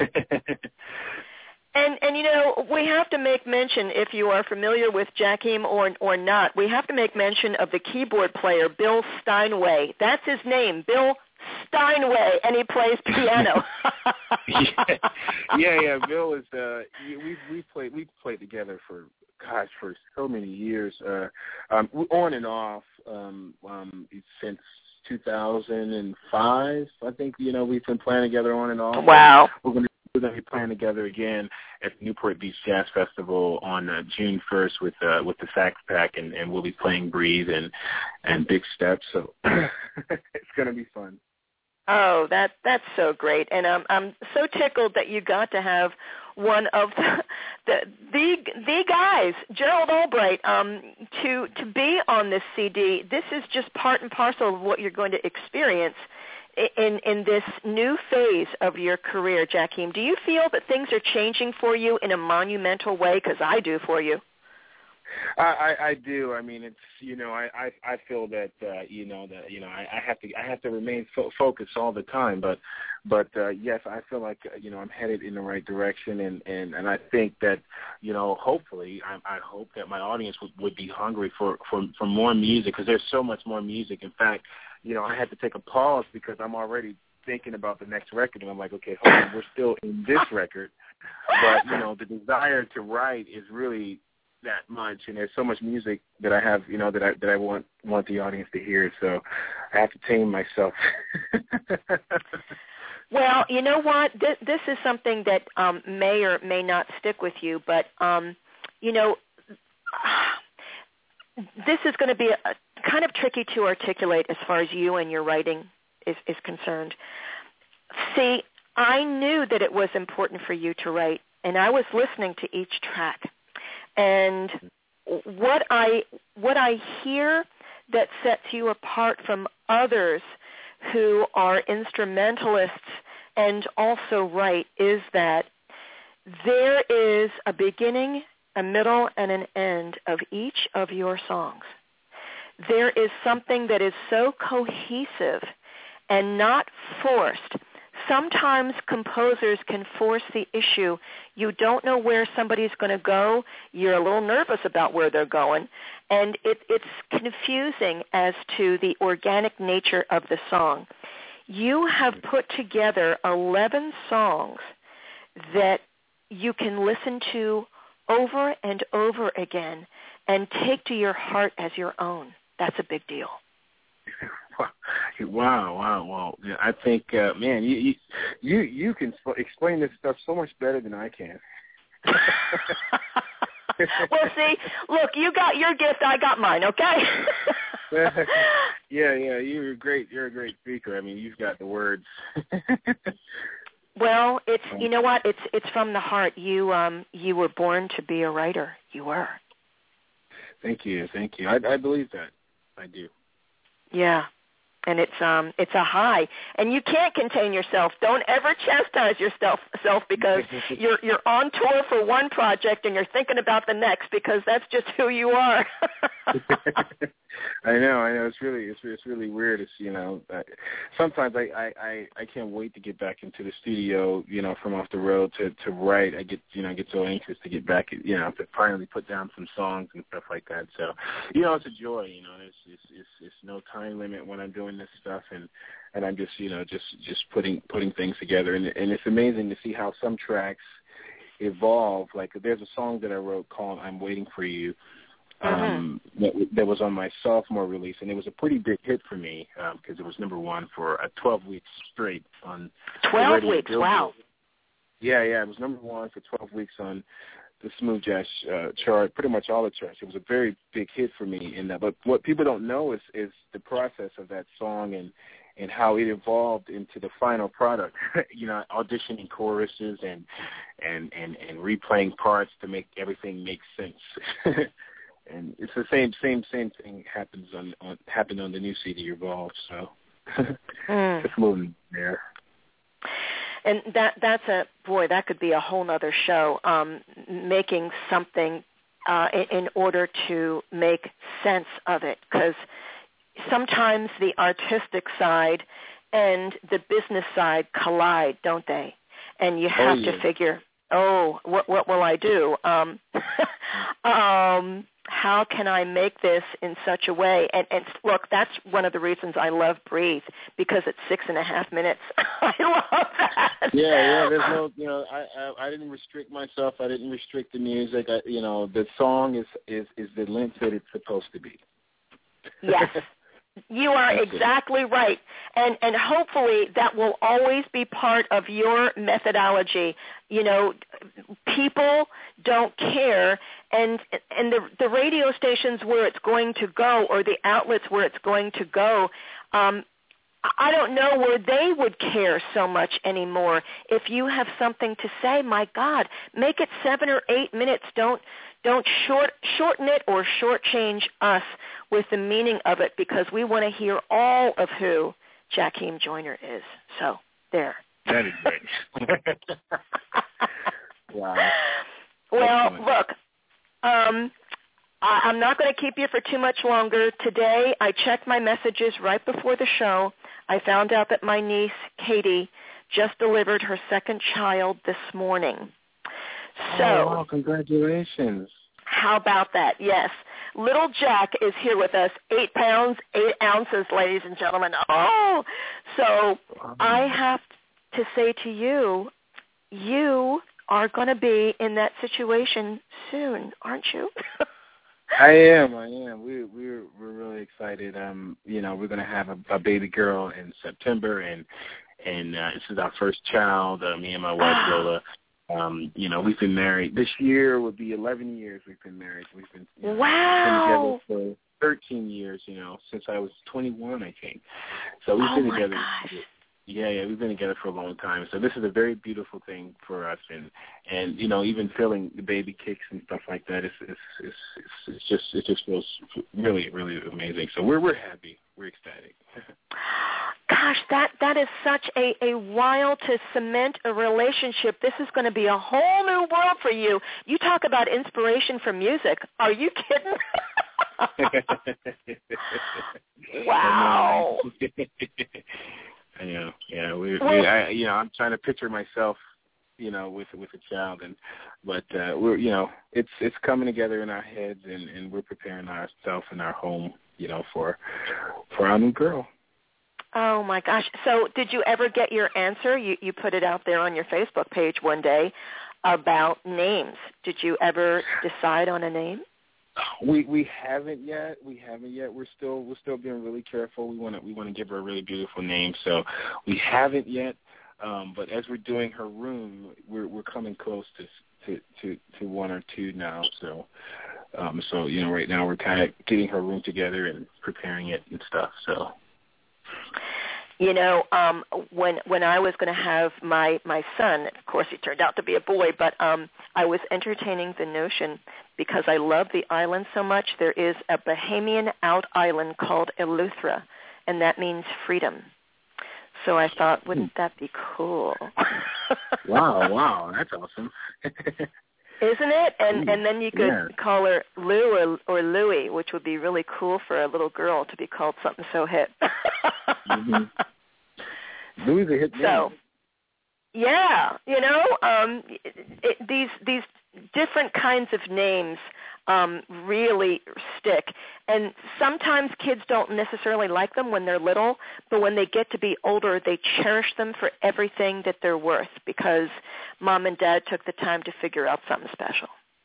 And, and you know, we have to make mention, if you are familiar with Jakim or or not, we have to make mention of the keyboard player, Bill Steinway. That's his name, Bill Steinway, and he plays piano. yeah, yeah, yeah. Bill is. Uh, we we played we played together for gosh for so many years, uh, um, on and off um, um, since two thousand five. I think you know we've been playing together on and off. Wow. We're gonna We're going to be playing together again at the Newport Beach Jazz Festival on uh, June first with uh, with the Sax Pack, and, and we'll be playing Breathe and and Big Steps. So it's going to be fun. Oh, that that's so great, and um, I'm so tickled that you got to have one of the the the, the guys, Gerald Albright, um, to to be on this C D. This is just part and parcel of what you're going to experience in in this new phase of your career, Jakim. Do you feel that things are changing for you in a monumental way? Because I do for you. I, I, I do. I mean, it's you know, I, I, I feel that uh, you know that you know I, I have to I have to remain fo- focused all the time. But but uh, yes, I feel like uh, you know I'm headed in the right direction, and, and, and I think that you know hopefully I, I hope that my audience would, would be hungry for, for, for more music, because there's so much more music. In fact, you know I had to take a pause because I'm already thinking about the next record, and I'm like, okay, hold on, we're still in this record, but you know the desire to write is really that much, and there's so much music that I have, you know, that I that I want want the audience to hear. So I have to tame myself. Well, you know what? This, this is something that um, may or may not stick with you, but um, you know, this is going to be a, a kind of tricky to articulate as far as you and your writing is, is concerned. See, I knew that it was important for you to write, and I was listening to each track. And what I what I hear that sets you apart from others who are instrumentalists and also write is that there is a beginning, a middle, and an end of each of your songs. There is something that is so cohesive and not forced. Sometimes composers can force the issue. You don't know where somebody's going to go. You're a little nervous about where they're going. And it, it's confusing as to the organic nature of the song. You have put together eleven songs that you can listen to over and over again and take to your heart as your own. That's a big deal. Wow, wow, wow! Yeah, I think, uh, man, you you you, you can sp- explain this stuff so much better than I can. Well, see, look, you got your gift, I got mine. Okay. yeah, yeah, you're a great. You're a great speaker. I mean, you've got the words. Well, it's you know what? It's it's from the heart. You um you were born to be a writer. You were. Thank you, thank you. I, I believe that. I do. Yeah. And it's um it's a high, and you can't contain yourself. Don't ever chastise yourself self because you're you're on tour for one project and you're thinking about the next, because that's just who you are. I know, I know. It's really it's it's really weird. It's you know, uh, sometimes I, I, I, I can't wait to get back into the studio. You know, from off the road to, to write. I get you know I get so anxious to get back. You know, to finally put down some songs and stuff like that. So, you know, it's a joy. You know, it's it's it's, it's no time limit when I'm doing this stuff, and, and I'm just you know just, just putting putting things together, and and it's amazing to see how some tracks evolve. Like there's a song that I wrote called "I'm Waiting for You." Um, mm-hmm. that, that was on my sophomore release, and it was a pretty big hit for me because um, it was number one for uh, twelve weeks straight on twelve weeks. Wow. Yeah, yeah, it was number one for twelve weeks on the Smooth Jazz uh, chart, pretty much all the charts. It was a very big hit for me. In that, but what people don't know is is the process of that song and and how it evolved into the final product. You know, auditioning choruses and and and and replaying parts to make everything make sense. And it's the same, same, same thing happens on, on happened on the new C D Evolve. So mm. It's moving there. and that that's a boy. That could be a whole nother show. Um, making something uh, in, in order to make sense of it, because sometimes the artistic side and the business side collide, don't they? And you have oh, yeah. to figure, oh, what what will I do? Um, um, how can I make this in such a way? And, and look, that's one of the reasons I love Breathe, because it's six and a half minutes. I love that. Yeah, yeah. There's no, you know, I, I I didn't restrict myself. I didn't restrict the music. I, you know, the song is is is the length that it's supposed to be. Yes. You are exactly right. And and hopefully that will always be part of your methodology. You know, people don't care, and and the the radio stations where it's going to go, or the outlets where it's going to go, um, I don't know where they would care so much anymore. If you have something to say, my God, make it seven or eight minutes. Don't Don't short shorten it or shortchange us with the meaning of it, because we want to hear all of who Jakeem Joyner is. So there. That is great. Wow. Well, look, um, I, I'm not going to keep you for too much longer. Today I checked my messages right before the show. I found out that my niece, Katie, just delivered her second child this morning. So, oh, wow, congratulations. How about that? Yes. Little Jack is here with us, eight pounds, eight ounces, ladies and gentlemen. Oh, so wow. I have to say to you, you are going to be in that situation soon, aren't you? I am. I am. We we're we're really excited. Um, you know, we're going to have a, a baby girl in September, and and uh, this is our first child. Uh, me and my wife Lola. Um, you know, we've been married. This year would be eleven years we've been married. We've been, you know, wow. been together for thirteen years, you know, since I was twenty-one, I think. So we've oh been my together. Gosh. Yeah, yeah, we've been together for a long time. So this is a very beautiful thing for us. And, and you know, even feeling the baby kicks and stuff like that, it's, it's, it's, it's, it's just it just feels really, really amazing. So we're we're happy. We're ecstatic. Gosh, that, that is such a, a while to cement a relationship. This is going to be a whole new world for you. You talk about inspiration from music. Are you kidding? Wow. I know. Yeah, we, we I, you know, I'm trying to picture myself, you know, with with a child, and but uh, we're, you know, it's it's coming together in our heads, and, and we're preparing ourselves and our home, you know, for for our new girl. Oh, my gosh. So did you ever get your answer? You you put it out there on your Facebook page one day about names. Did you ever decide on a name? We we haven't yet. We haven't yet. We're still we're still being really careful. We want to we want to give her a really beautiful name. So we haven't yet. Um, but as we're doing her room, we're we're coming close to to to, to one or two now. So um, so you know, right now we're kind of getting her room together and preparing it and stuff. So. You know, um, when when I was going to have my, my son, of course he turned out to be a boy, but um, I was entertaining the notion, because I love the island so much, there is a Bahamian out island called Eleuthera, and that means freedom. So I thought, wouldn't that be cool? Wow, wow, that's awesome. Isn't it? And and then you could yeah. call her Lou or, or Louie, which would be really cool for a little girl to be called something so hip. mm-hmm. Louie's a hip name. So, yeah, you know, um, it, it, these these different kinds of names um, really stick. And sometimes kids don't necessarily like them when they're little, but when they get to be older, they cherish them for everything that they're worth, because mom and dad took the time to figure out something special.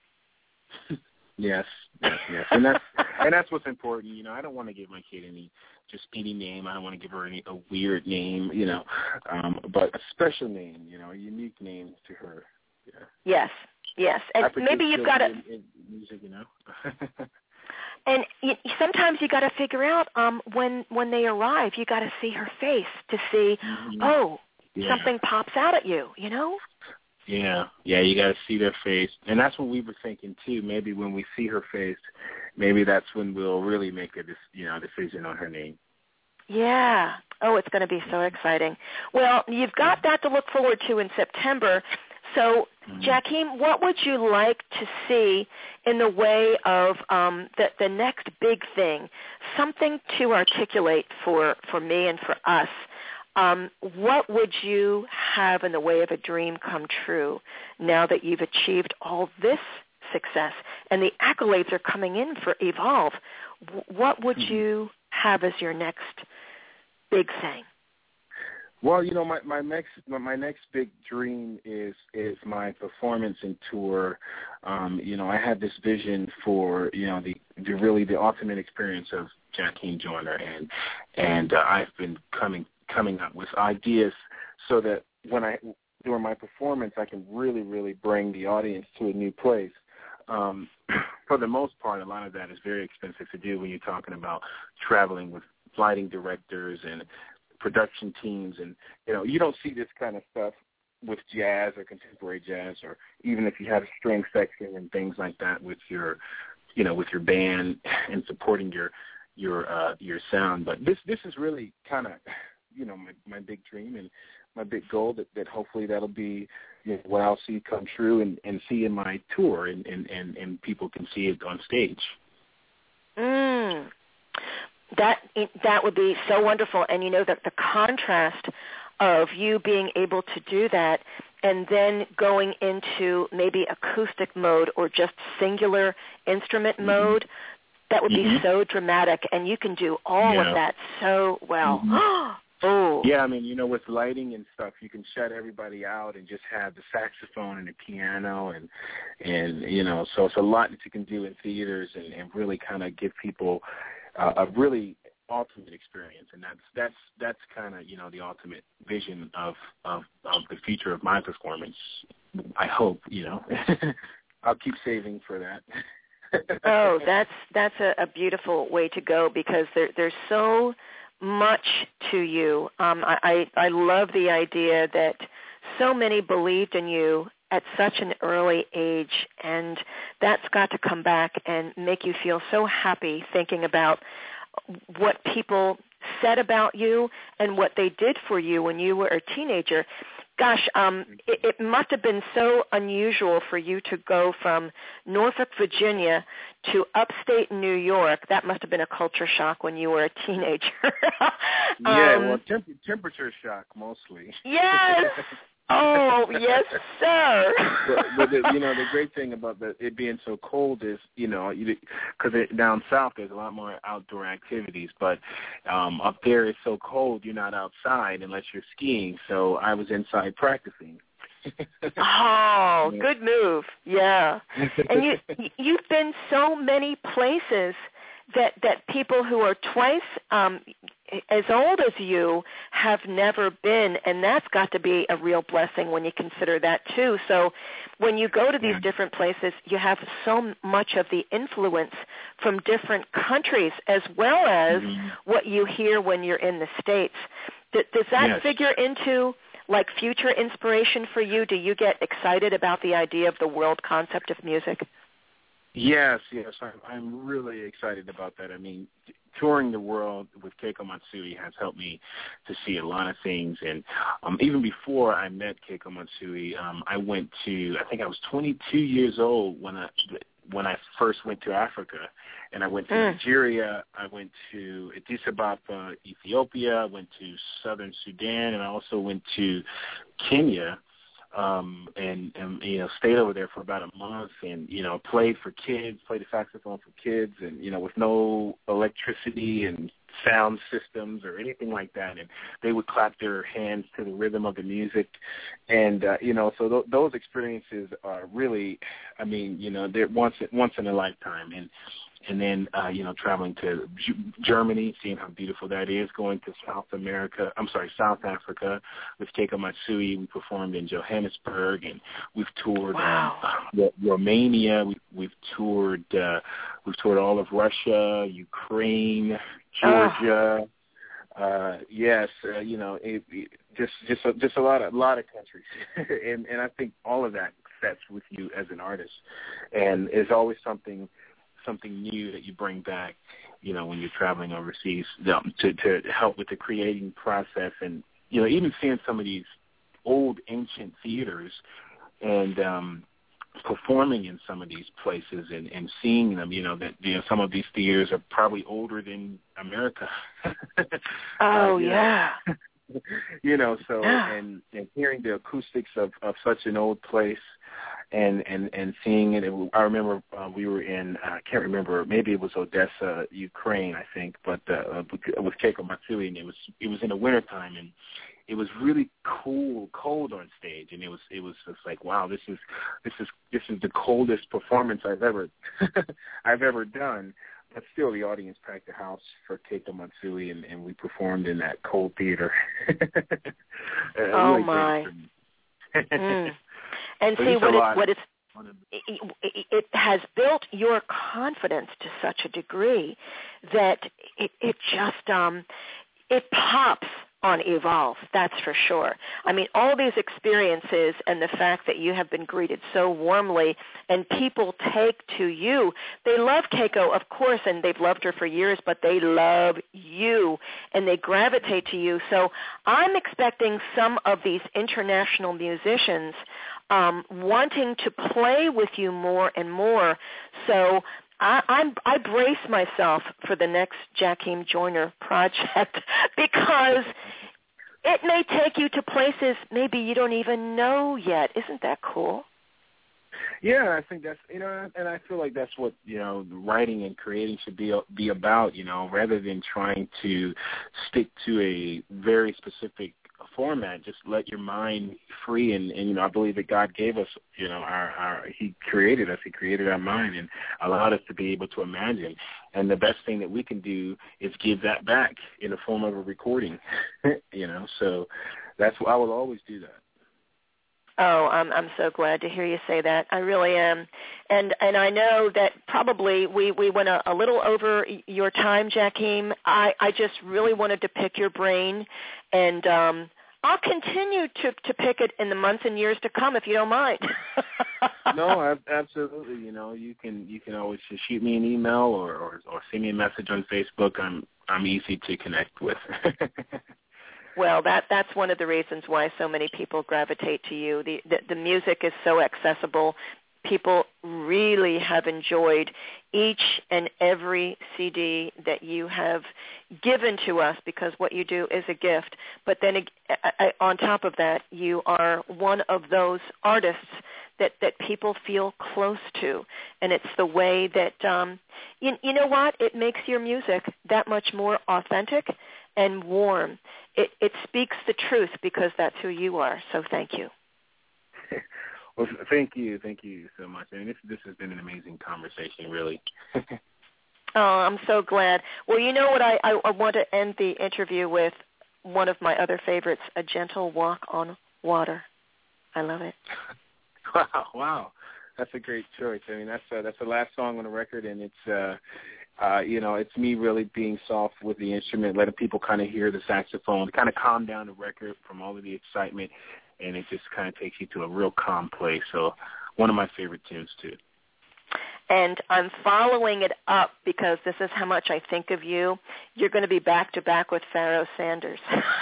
Yes, yes, yes. And that's, and that's what's important. You know, I don't want to give my kid any just any name. I don't want to give her any a weird name, you know, um, but a special name, you know, a unique name to her. Yeah. Yes, yes. And maybe you've got to... In, in music, you know. And you, sometimes you got to figure out um, when when they arrive, you got to see her face to see, mm-hmm. oh, yeah. something pops out at you, you know? Yeah, yeah, you got to see their face. And that's what we were thinking, too. Maybe when we see her face, maybe that's when we'll really make a you know, decision on her name. Yeah. Oh, it's going to be so exciting. Well, you've got that to look forward to in September. So, Jakeem, what would you like to see in the way of um, the, the next big thing, something to articulate for, for me and for us? Um, what would you have in the way of a dream come true now that you've achieved all this success and the accolades are coming in for Evolve? What would you have as your next big thing? Well, you know, my, my next my next big dream is is my performance and tour. Um, you know, I had this vision for you know the, the really the ultimate experience of Jakeem Joyner, and and uh, I've been coming coming up with ideas so that when I during my performance I can really really bring the audience to a new place. Um, for the most part, a lot of that is very expensive to do when you're talking about traveling with lighting directors and production teams, and you know you don't see this kind of stuff with jazz or contemporary jazz, or even if you have a string section and things like that with your, you know, with your band and supporting your your uh, your sound. But this this is really kind of you know my, my big dream and my big goal that, that hopefully that'll be you know, what I'll see come true and, and see in my tour, and, and, and, and people can see it on stage. Mm. That that would be so wonderful, and you know that the contrast of you being able to do that and then going into maybe acoustic mode or just singular instrument mm-hmm. mode, that would mm-hmm. be so dramatic, and you can do all yeah. of that so well. Mm-hmm. Oh. Yeah, I mean, you know, with lighting and stuff, you can shut everybody out and just have the saxophone and the piano, and, and you know, so it's a lot that you can do in theaters and, and really kind of give people uh, a really ultimate experience. And that's that's that's kind of, you know, the ultimate vision of, of, of the future of my performance. I hope, you know. I'll keep saving for that. Oh, that's that's a, a beautiful way to go, because there, there's so much to you. Um, I, I love the idea that so many believed in you at such an early age, and that's got to come back and make you feel so happy thinking about what people said about you and what they did for you when you were a teenager. Gosh, um, it, it must have been so unusual for you to go from Norfolk, Virginia to upstate New York. That must have been a culture shock when you were a teenager. um, yeah, well, temp- temperature shock mostly. Yes. Oh, yes, sir. but, but the, you know, the great thing about the, it being so cold is, you know, because down south there's a lot more outdoor activities, but um, up there it's so cold you're not outside unless you're skiing. So I was inside practicing. Oh, good move. Yeah. And you you've been so many places that that people who are twice um, as old as you have never been, and that's got to be a real blessing when you consider that too. So when you go to these different places, you have so much of the influence from different countries, as well as mm-hmm. what you hear when you're in the States. Th- does that yes. figure into like future inspiration for you? Do you get excited about the idea of the world concept of music? Yes, yes, I'm, I'm really excited about that. I mean, touring the world with Keiko Matsui has helped me to see a lot of things. And um, even before I met Keiko Matsui, um, I went to, I think I was twenty-two years old when I when I first went to Africa. And I went to mm. Nigeria, I went to Addis Ababa, Ethiopia, I went to southern Sudan, and I also went to Kenya. Um, and, and, you know, stayed over there for about a month and, you know, played for kids, played the saxophone for kids and, you know, with no electricity and sound systems or anything like that. And they would clap their hands to the rhythm of the music. And, uh, you know, so th- those experiences are really, I mean, you know, they're once, once in a lifetime. And, And then, uh, you know, traveling to G- Germany, seeing how beautiful that is, going to South America, I'm sorry, South Africa with Keiko Matsui. We performed in Johannesburg, and we've toured wow. um, Romania. We, we've toured uh, we've toured all of Russia, Ukraine, Georgia. Oh. Uh, yes, uh, you know, it, it, just just a, just a lot of lot of countries, and and I think all of that sets with you as an artist, and is always something something new that you bring back, you know, when you're traveling overseas um, to, to help with the creating process. And, you know, even seeing some of these old ancient theaters and um, performing in some of these places and, and seeing them, you know, that, you know, some of these theaters are probably older than America. Oh, uh, you yeah. know? You know, so Yeah. and, and hearing the acoustics of, of such an old place and, and, and seeing it. it I remember uh, we were in, I can't remember, maybe it was Odessa, Ukraine, I think, but uh, with Keiko Matsui, and it was it was in the wintertime, and it was really cool, cold on stage, and it was it was just like, wow, this is this is this is the coldest performance I've ever I've ever done. But still, the audience packed the house for Keiko Matsui, and, and we performed in that cold theater. Oh, really my. mm. And But see, it's a what, lot. it, what it's, it, it, it has built your confidence to such a degree that it, it just, um, it pops on Evolve, that's for sure. I mean, all these experiences and the fact that you have been greeted so warmly and people take to you. They love Keiko, of course, and they've loved her for years, but they love you and they gravitate to you. So I'm expecting some of these international musicians um, wanting to play with you more and more. So I, I'm, I brace myself for the next Jakeem Joyner project because it may take you to places maybe you don't even know yet. Isn't that cool? Yeah, I think that's, you know, and I feel like that's what, you know, writing and creating should be be about, you know, rather than trying to stick to a very specific format. Just let your mind free, and, and you know, I believe that God gave us, you know, our, our He created us, He created our mind and allowed us to be able to imagine. And the best thing that we can do is give that back in the form of a recording, you know. So that's I will always do that. Oh, I'm I'm so glad to hear you say that. I really am, and and I know that probably we, we went a, a little over your time, Jakeem. I, I just really wanted to pick your brain, and um, I'll continue to, to pick it in the months and years to come if you don't mind. No, absolutely. You know, you can you can always just shoot me an email or, or, or send me a message on Facebook. I'm I'm easy to connect with. Well, that that's one of the reasons why so many people gravitate to you. The, the the music is so accessible. People really have enjoyed each and every C D that you have given to us because what you do is a gift. But then on top of that, you are one of those artists that, that people feel close to. And it's the way that, um, you, you know what, it makes your music that much more authentic and warm. It, it speaks the truth because that's who you are. So thank you. Well, thank you. Thank you so much. I mean, this, this has been an amazing conversation, really. Oh, I'm so glad. Well, you know what? I, I, I want to end the interview with one of my other favorites, A Gentle Walk on Water. I love it. Wow, wow. That's a great choice. I mean, that's uh, that's the last song on the record, and it's, uh, uh, you know, it's me really being soft with the instrument, letting people kind of hear the saxophone, kind of calm down the record from all of the excitement, and it just kind of takes you to a real calm place. So one of my favorite tunes, too. And I'm following it up because this is how much I think of you. You're going to be back-to-back with Pharoah Sanders.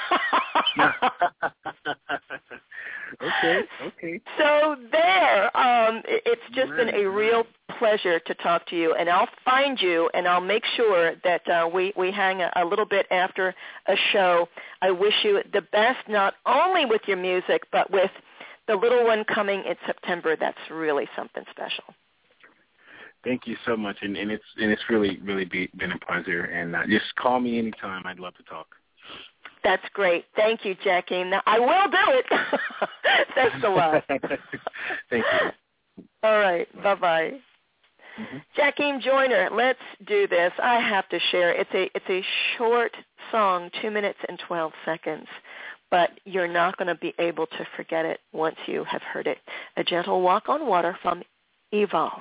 Okay, okay. So there, um, it's just right. been a real pleasure to talk to you, and I'll find you, and I'll make sure that uh, we, we hang a, a little bit after a show. I wish you the best, not only with your music, but with the little one coming in September. That's really something special. Thank you so much, and, and it's and it's really, really be, been a pleasure, and uh, just call me anytime. I'd love to talk. That's great. Thank you, Jakeem. Now, I will do it. Thanks a lot. Thank you. All right. Bye-bye. Mm-hmm. Jakeem Joyner, let's do this. I have to share. It's a it's a short song, two minutes and twelve seconds, but you're not going to be able to forget it once you have heard it. A Gentle Walk on Water from Evolve.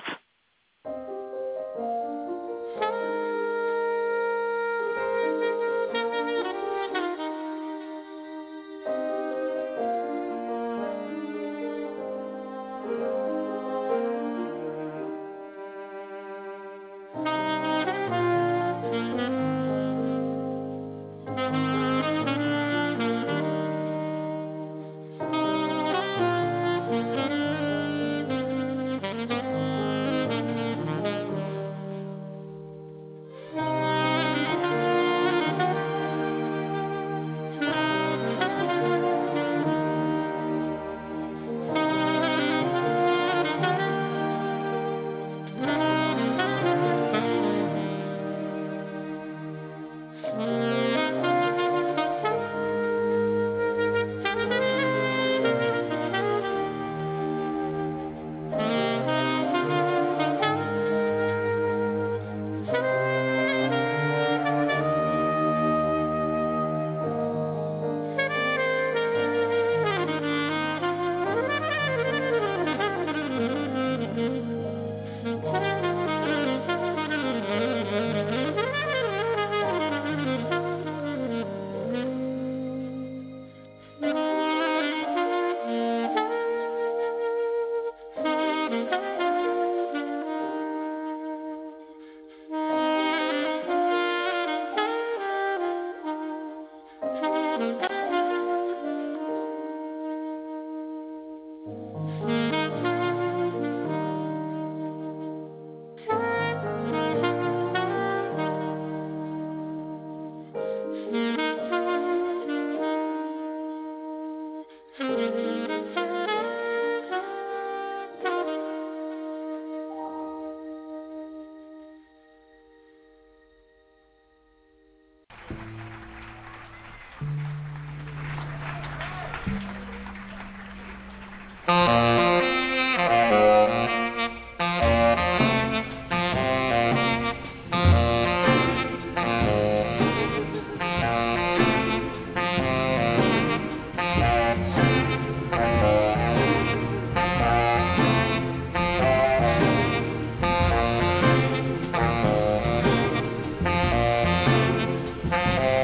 Thank you.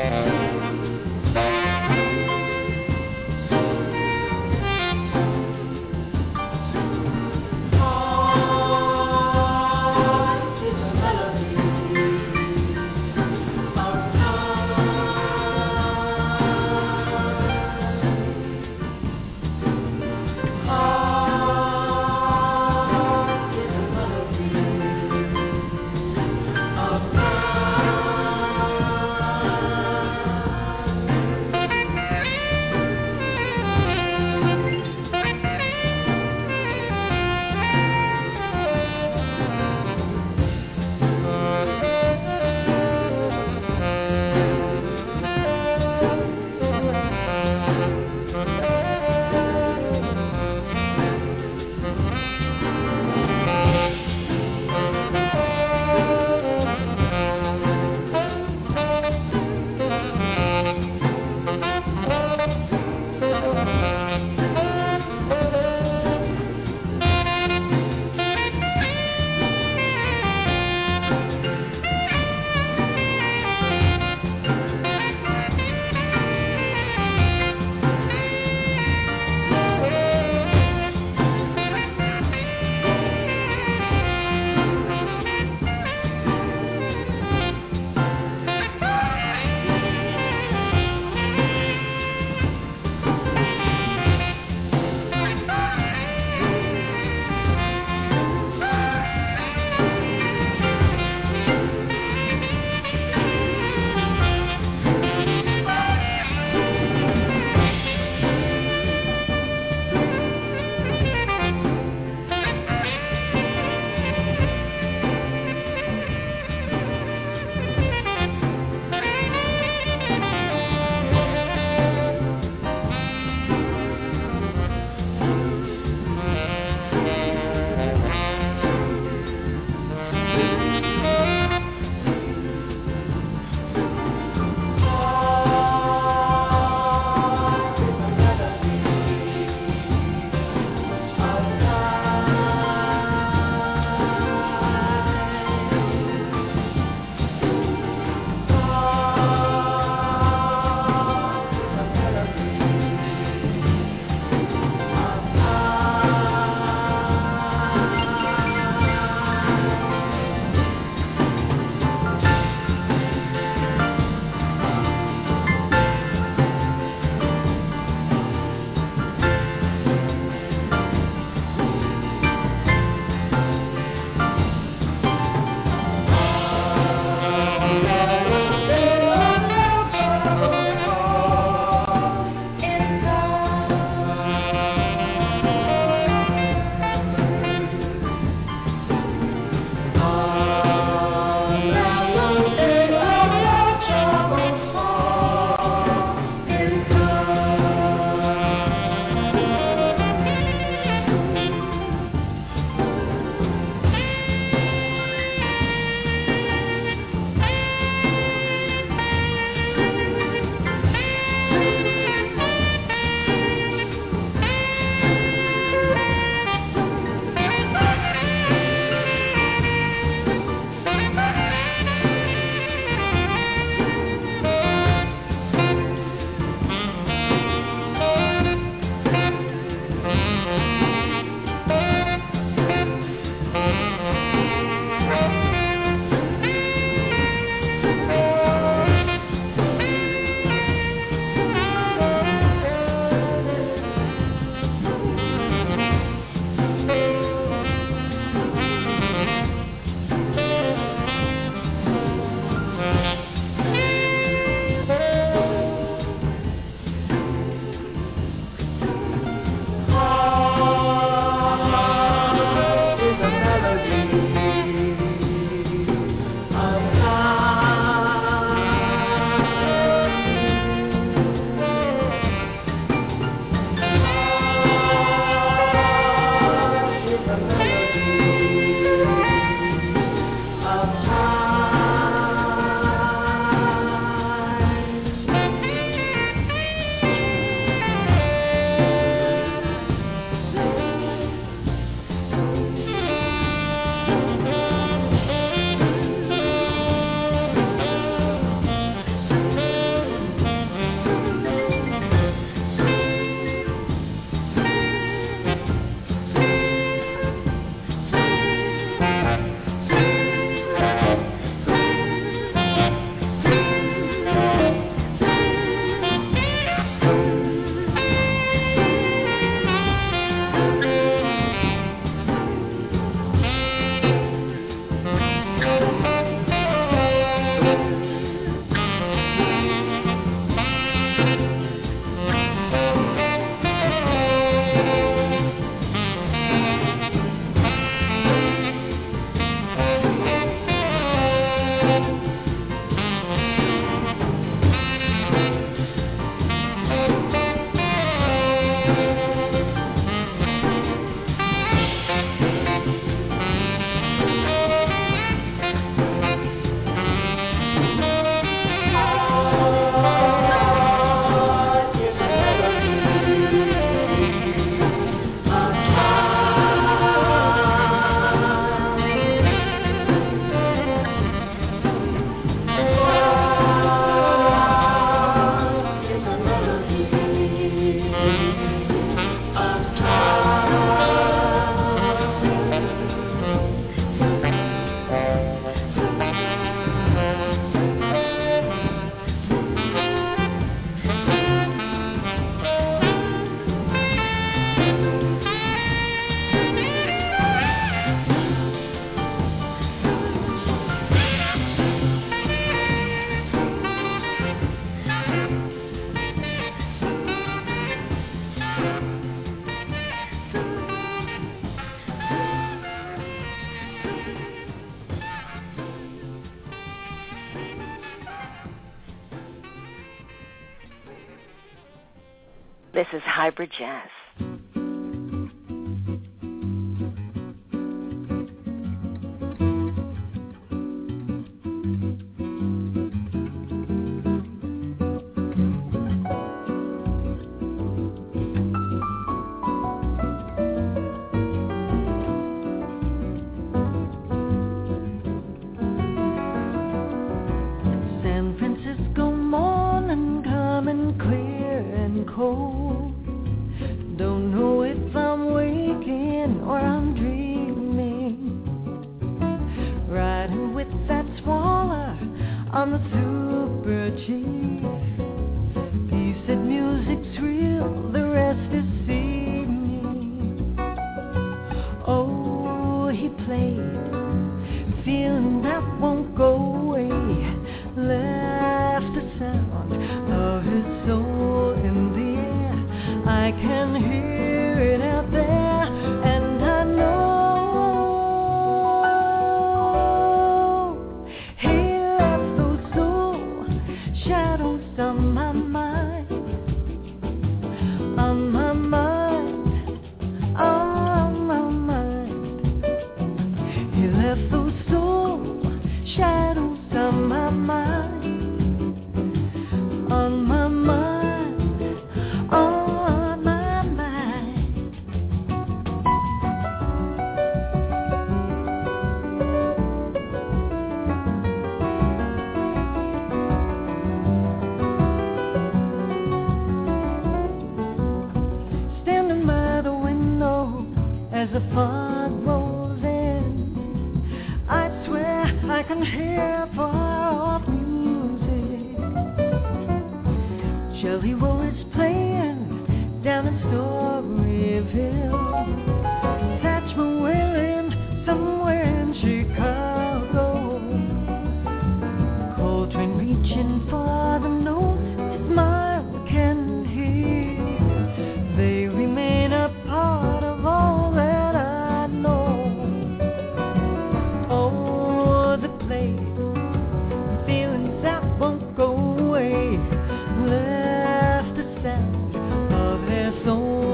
This is Hybrid Jazz. Left a sound of their soul.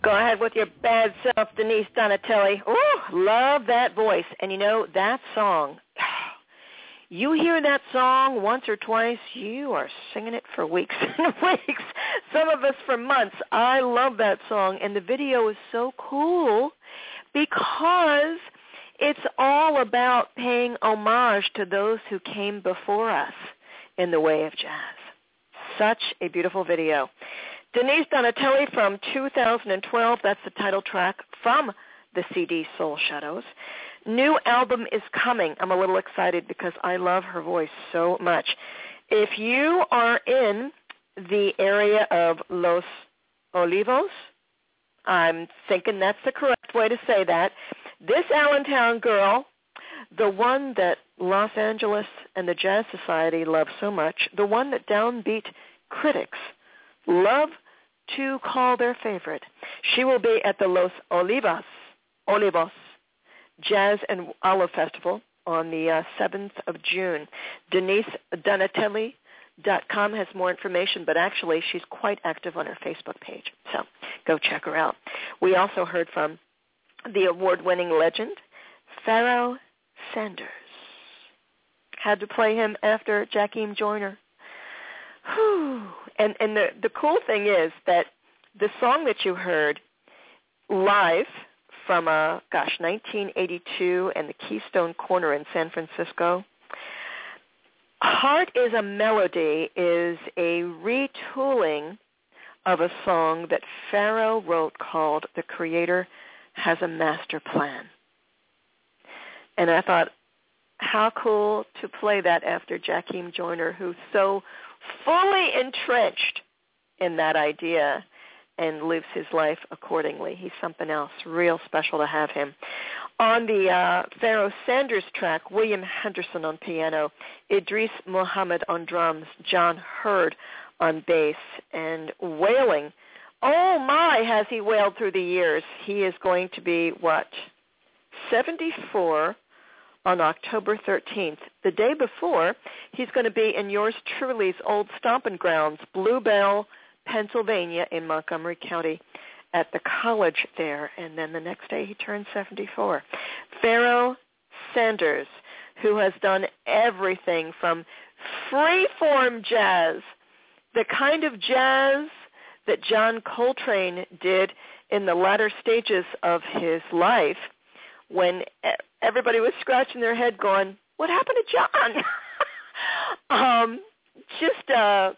Go ahead with your bad self, Denise Donatelli. Ooh, love that voice. And you know, that song, you hear that song once or twice, you are singing it for weeks and weeks. Some of us for months. I love that song. And the video is so cool because it's all about paying homage to those who came before us in the way of jazz. Such a beautiful video. Denise Donatelli from two thousand twelve, that's the title track from the C D Soul Shadows. New album is coming. I'm a little excited because I love her voice so much. If you are in the area of Los Olivos, I'm thinking that's the correct way to say that, this Allentown girl, the one that Los Angeles and the Jazz Society love so much, the one that downbeat critics love to call their favorite. She will be at the Los Olivos, Olivos Jazz and Olive Festival on the uh, seventh of June. Denise Donatelli dot com has more information, but actually she's quite active on her Facebook page, so go check her out. We also heard from the award-winning legend, Pharoah Sanders. Had to play him after Jakeem Joyner. Whew. And and the, the cool thing is that the song that you heard live from, uh, gosh, nineteen eighty-two and the Keystone Corner in San Francisco, Heart is a Melody is a retooling of a song that Pharoah wrote called The Creator Has a Master Plan. And I thought, how cool to play that after Jakeem Joyner, who's so fully entrenched in that idea and lives his life accordingly. He's something else, real special to have him. On the uh, Pharoah Sanders track, William Henderson on piano, Idris Muhammad on drums, John Hurd on bass, and wailing. Oh, my, has he wailed through the years. He is going to be, what, seventy-four on October thirteenth. The day before, he's going to be in yours truly's old stomping grounds, Bluebell, Pennsylvania, in Montgomery County, at the college there. And then the next day he turns seventy-four. Pharoah Sanders, who has done everything from free-form jazz, the kind of jazz that John Coltrane did in the latter stages of his life, when everybody was scratching their head going, what happened to John? um, just uh,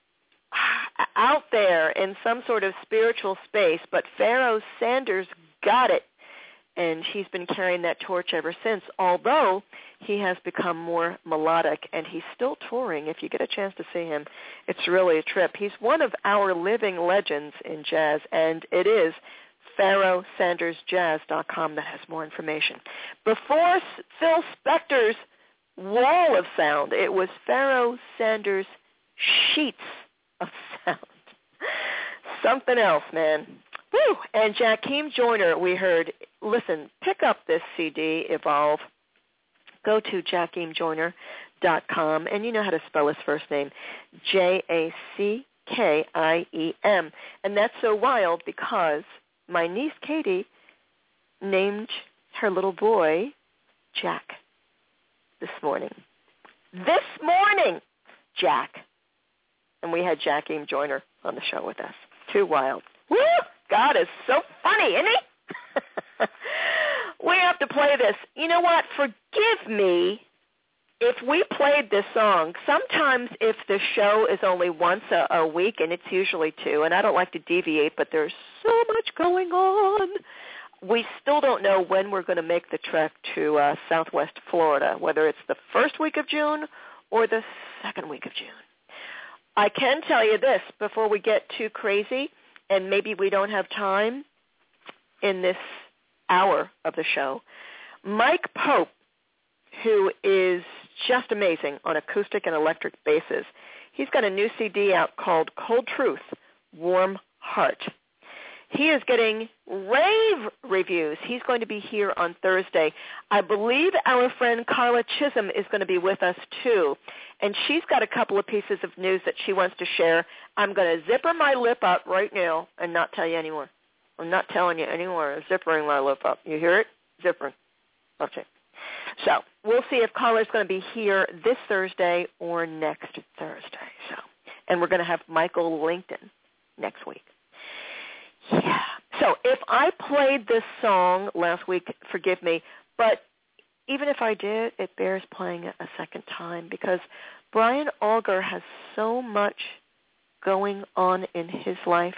out there in some sort of spiritual space. But Pharoah Sanders got it, and he's been carrying that torch ever since, although he has become more melodic, and he's still touring. If you get a chance to see him, it's really a trip. He's one of our living legends in jazz, and it is Pharoah Sanders Jazz dot com that has more information. Before Phil Spector's wall of sound, it was Pharoah Sanders' sheets of sound. Something else, man. Woo! And Jakeem Joyner, we heard, listen, pick up this C D, Evolve. Go to Jakeem Joyner dot com, and you know how to spell his first name, J A C K I E M. And that's so wild because my niece Katie named her little boy Jack this morning. This morning, Jack. And we had Jakeem Joyner on the show with us. Too wild. Woo! God is so funny, isn't he? We have to play this. You know what? Forgive me if we played this song. Sometimes if the show is only once a, a week, and it's usually two, and I don't like to deviate, but there's so much going on, we still don't know when we're going to make the trek to uh, Southwest Florida, whether it's the first week of June or the second week of June. I can tell you this before we get too crazy, and maybe we don't have time in this hour of the show. Mike Pope, who is just amazing on acoustic and electric basses, he's got a new C D out called Cold Truth, Warm Heart. He is getting rave reviews. He's going to be here on Thursday. I believe our friend Carla Chisholm is going to be with us too, and she's got a couple of pieces of news that she wants to share. I'm going to zipper my lip up right now and not tell you anymore. I'm not telling you anymore. I'm zippering my lip up. You hear it? Zippering. Okay. So we'll see if Carla's going to be here this Thursday or next Thursday. So, and we're going to have Michael Langton next week. Yeah. So if I played this song last week, forgive me, but even if I did, it bears playing it a second time because Brian Auger has so much going on in his life.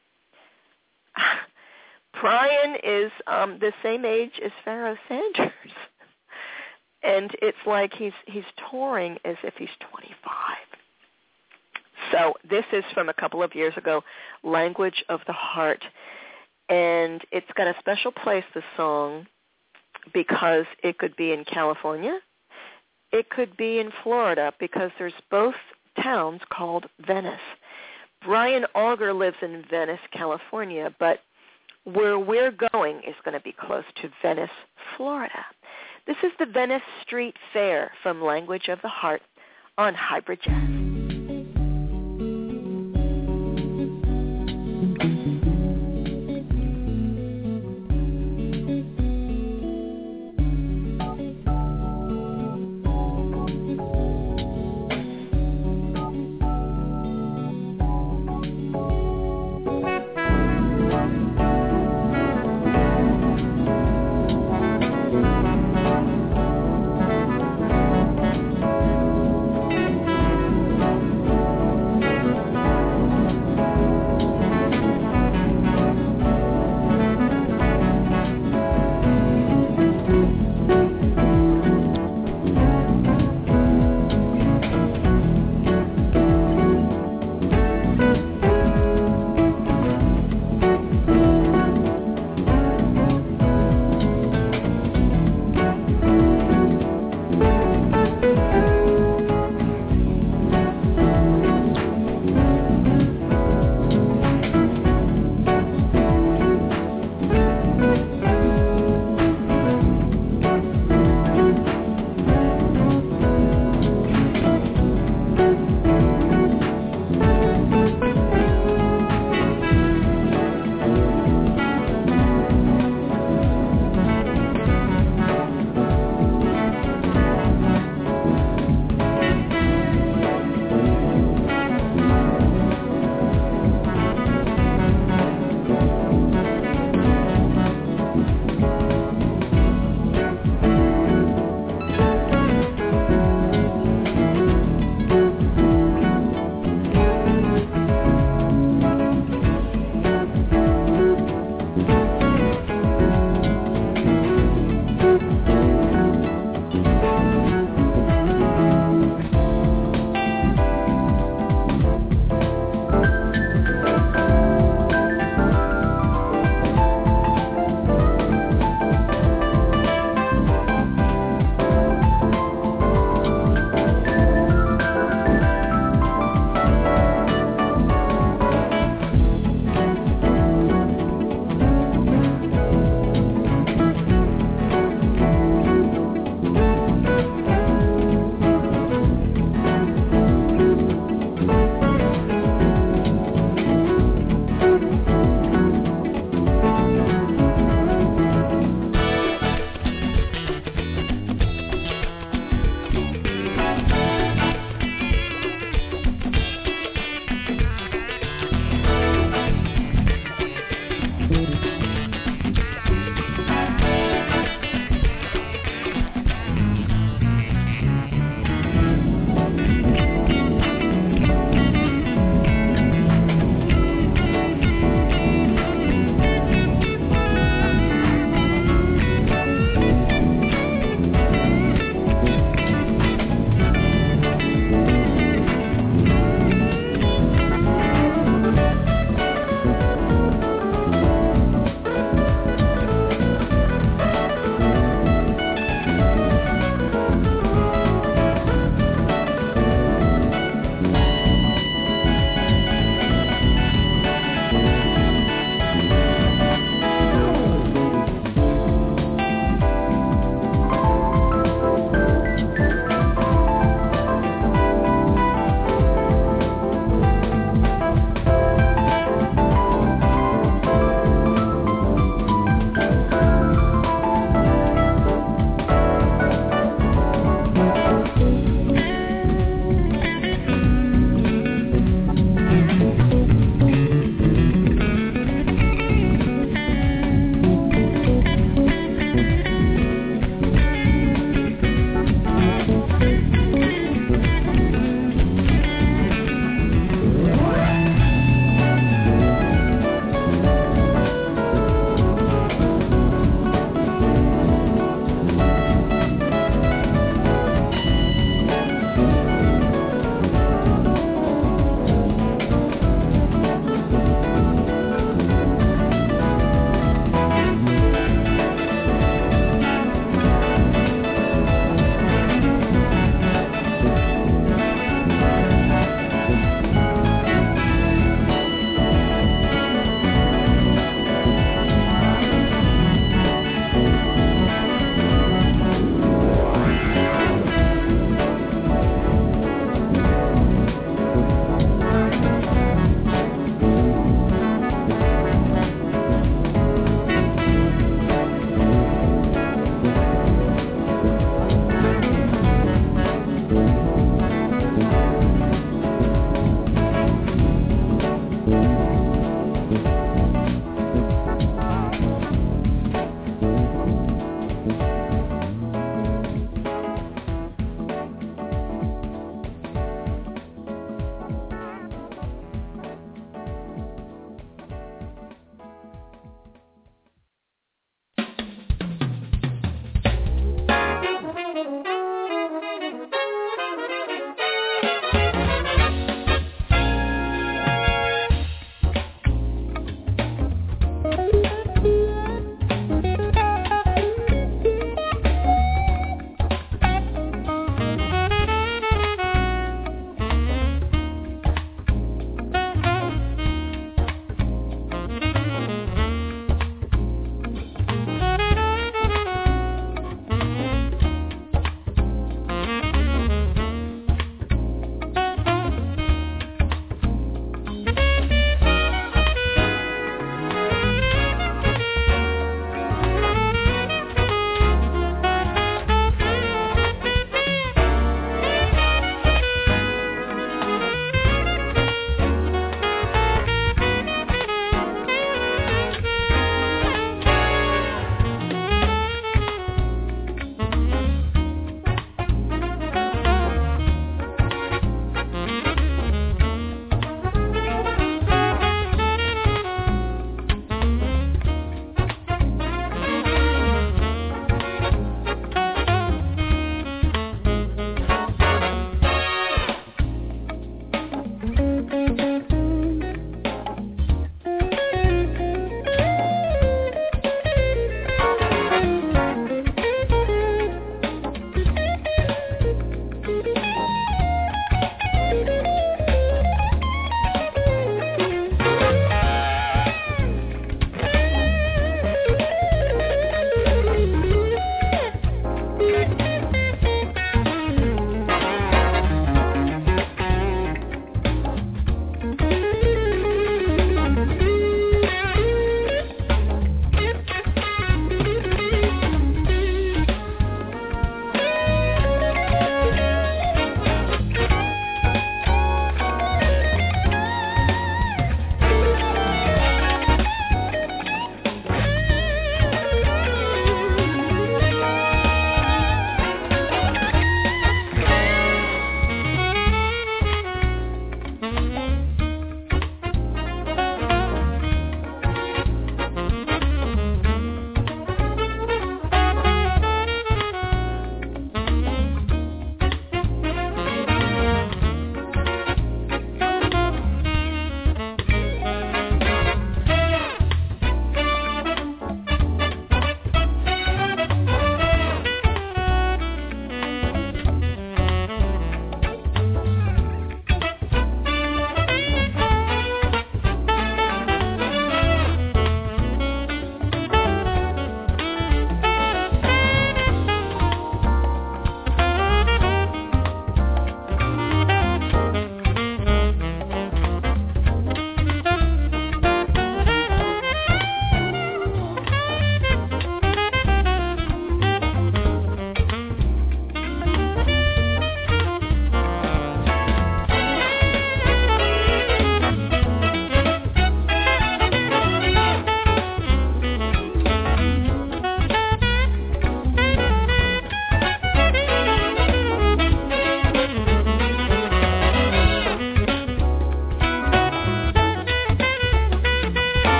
Brian is um, the same age as Pharoah Sanders, and it's like he's he's touring as if he's twenty-five. So this is from a couple of years ago, Language of the Heart, and it's got a special place, this song, because it could be in California, it could be in Florida, because there's both towns called Venice. Brian Auger lives in Venice, California, but where we're going is going to be close to Venice, Florida. This is the Venice Street Fair from Language of the Heart on Hybrid Jazz. Thank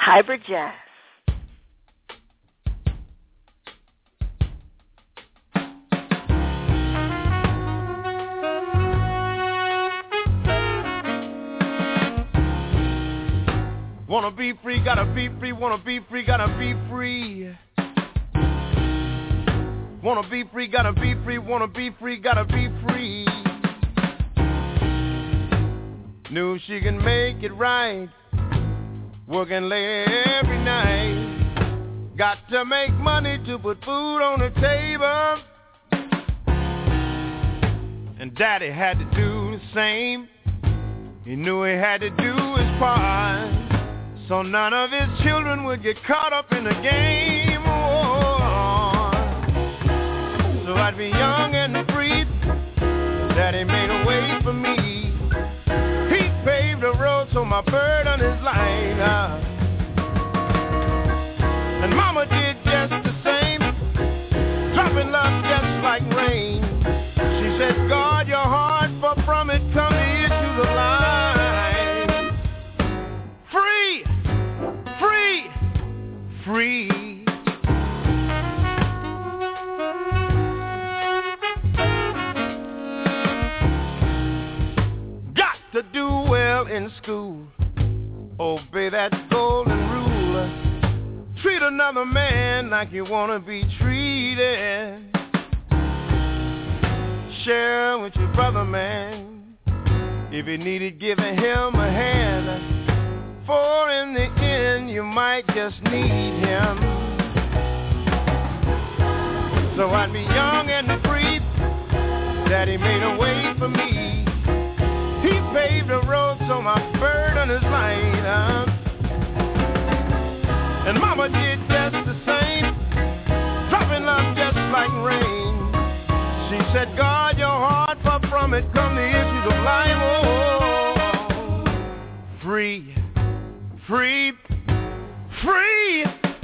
Hybrid Jazz. Wanna be free, gotta be free, wanna be free, gotta be free. Wanna be free, gotta be free, wanna be free, gotta be free. Knew she can make it right, working late every night. Got to make money to put food on the table. And Daddy had to do the same. He knew he had to do his part, so none of his children would get caught up in the game. Oh, so I'd be young and free. Daddy made a way for me. He paved the road so my burden is light. Uh, and Mama did just the same, dropping love just like rain. She said, guard your heart, for from it come the issues of life. Free! Free, free. Got to do well in school, obey that golden rule. Treat another man like you want to be treated. Share with your brother, man. If you needed giving him a hand, for in the end you might just need him. So I'd be young and free. Daddy made a way for me. He paved the road so my burden is light. Uh, and Mama did just the same, dropping love just like rain. She said, guard your heart, for from it come the issues of life. Oh, free. Free, free.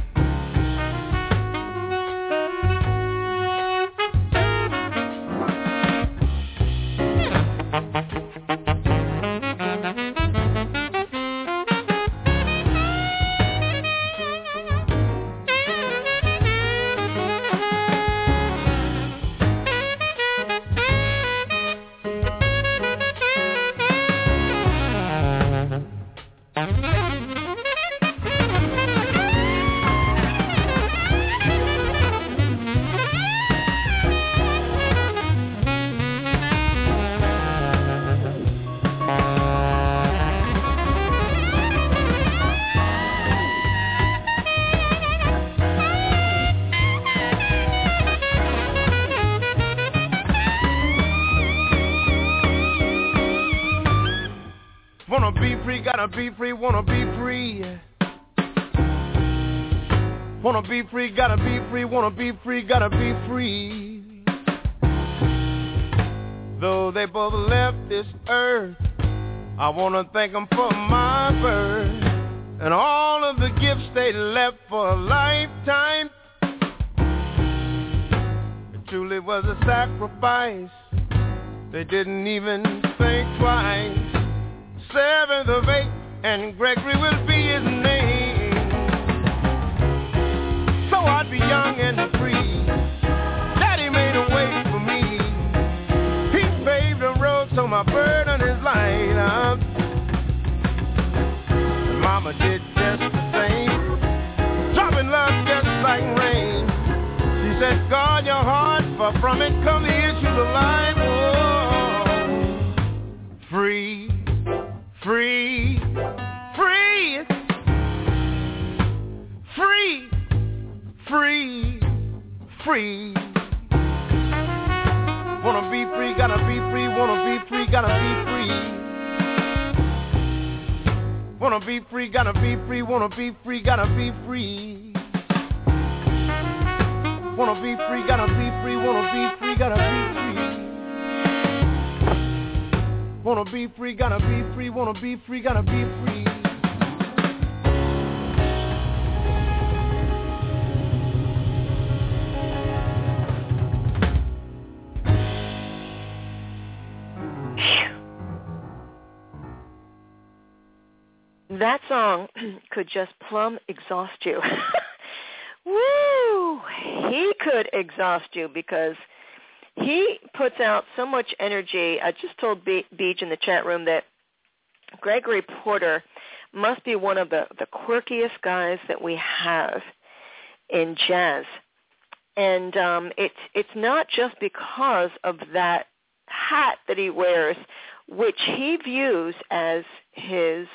Gotta be free, wanna be free. Wanna be free, gotta be free, wanna be free, gotta be free. Though they both left this earth, I wanna thank them for my birth and all of the gifts they left for a lifetime. It truly was a sacrifice. They didn't even think twice. Seventh of eight, and Gregory will be his name. So I'd be young and free. Daddy made a way for me. He paved the road so my burden is light up. And Mama did just the same, dropping love just like rain. She said, guard your heart, for from it come the issues of life. Oh, free. Free, free, free, free, free. Wanna be free, gotta be free, wanna be free, gotta be free. Wanna be free, gotta be free, wanna be free, gotta be free. Wanna be free, gotta be free, wanna be free, gotta be free. Wanna be free, gotta be free, wanna be free, gotta be free. that song could just plumb exhaust you. Woo! He could exhaust you because he puts out so much energy. I just told Be- Beach in the chat room that Gregory Porter must be one of the, the quirkiest guys that we have in jazz. And um, it's it's not just because of that hat that he wears, which he views as his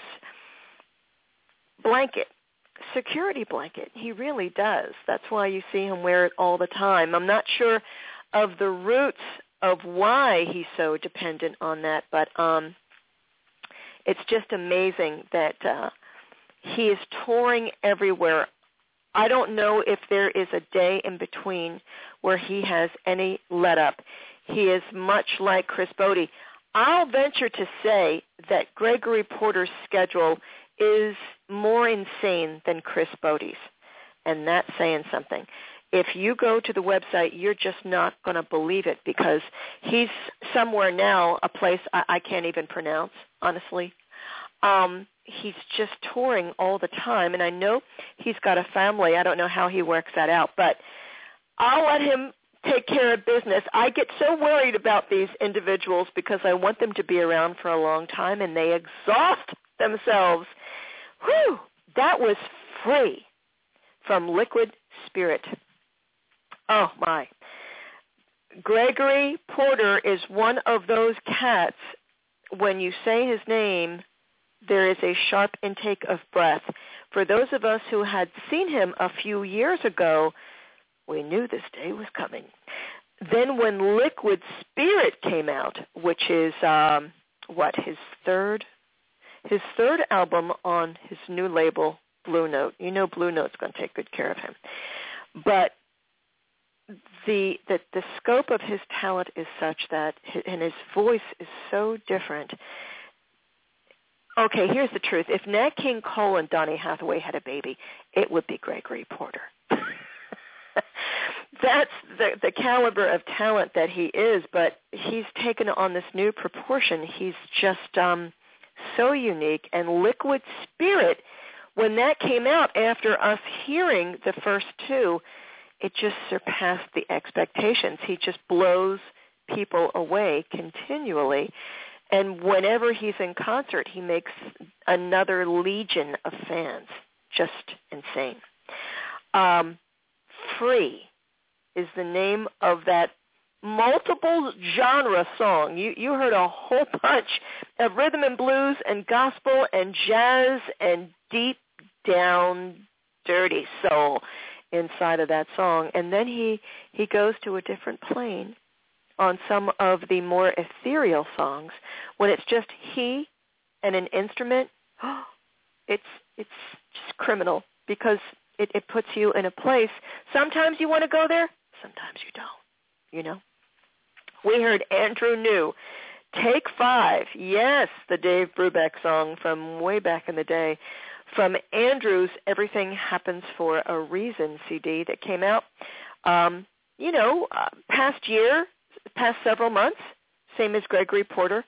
blanket, security blanket. He really does. That's why you see him wear it all the time. I'm not sure of the roots of why he's so dependent on that, but um, it's just amazing that uh, he is touring everywhere. I don't know if there is a day in between where he has any let up. He is much like Chris Botti. I'll venture to say that Gregory Porter's schedule is more insane than Chris Botti's, and that's saying something. If you go to the website, you're just not going to believe it because he's somewhere now, a place I, I can't even pronounce, honestly. Um, he's just touring all the time, and I know he's got a family. I don't know how he works that out, but I'll let him take care of business. I get so worried about these individuals because I want them to be around for a long time, and they exhaust themselves. Whew, that was free from Liquid Spirit. Oh, my. Gregory Porter is one of those cats, when you say his name, there is a sharp intake of breath. For those of us who had seen him a few years ago, we knew this day was coming. Then when Liquid Spirit came out, which is, um, what, his third, his third album on his new label, Blue Note. You know Blue Note's going to take good care of him. But the, the the scope of his talent is such that, his, and his voice is so different. Okay, here's the truth. If Nat King Cole and Donny Hathaway had a baby, it would be Gregory Porter. That's the, the caliber of talent that he is, but he's taken on this new proportion. He's just um, so unique. And Liquid Spirit, when that came out after us hearing the first two, it just surpassed the expectations. He just blows people away continually. And whenever he's in concert, he makes another legion of fans. Just insane. Um, Free is the name of that multiple genre song. You you heard a whole bunch of rhythm and blues and gospel and jazz and deep down dirty soul inside of that song. And then he, he goes to a different plane on some of the more ethereal songs when it's just he and an instrument. It's it's just criminal because it, it puts you in a place. Sometimes you want to go there, sometimes you don't, you know. We heard Andrew New, Take Five. Yes, the Dave Brubeck song from way back in the day, from Andrew's Everything Happens for a Reason C D that came out, um, you know, uh, past year, past several months, same as Gregory Porter.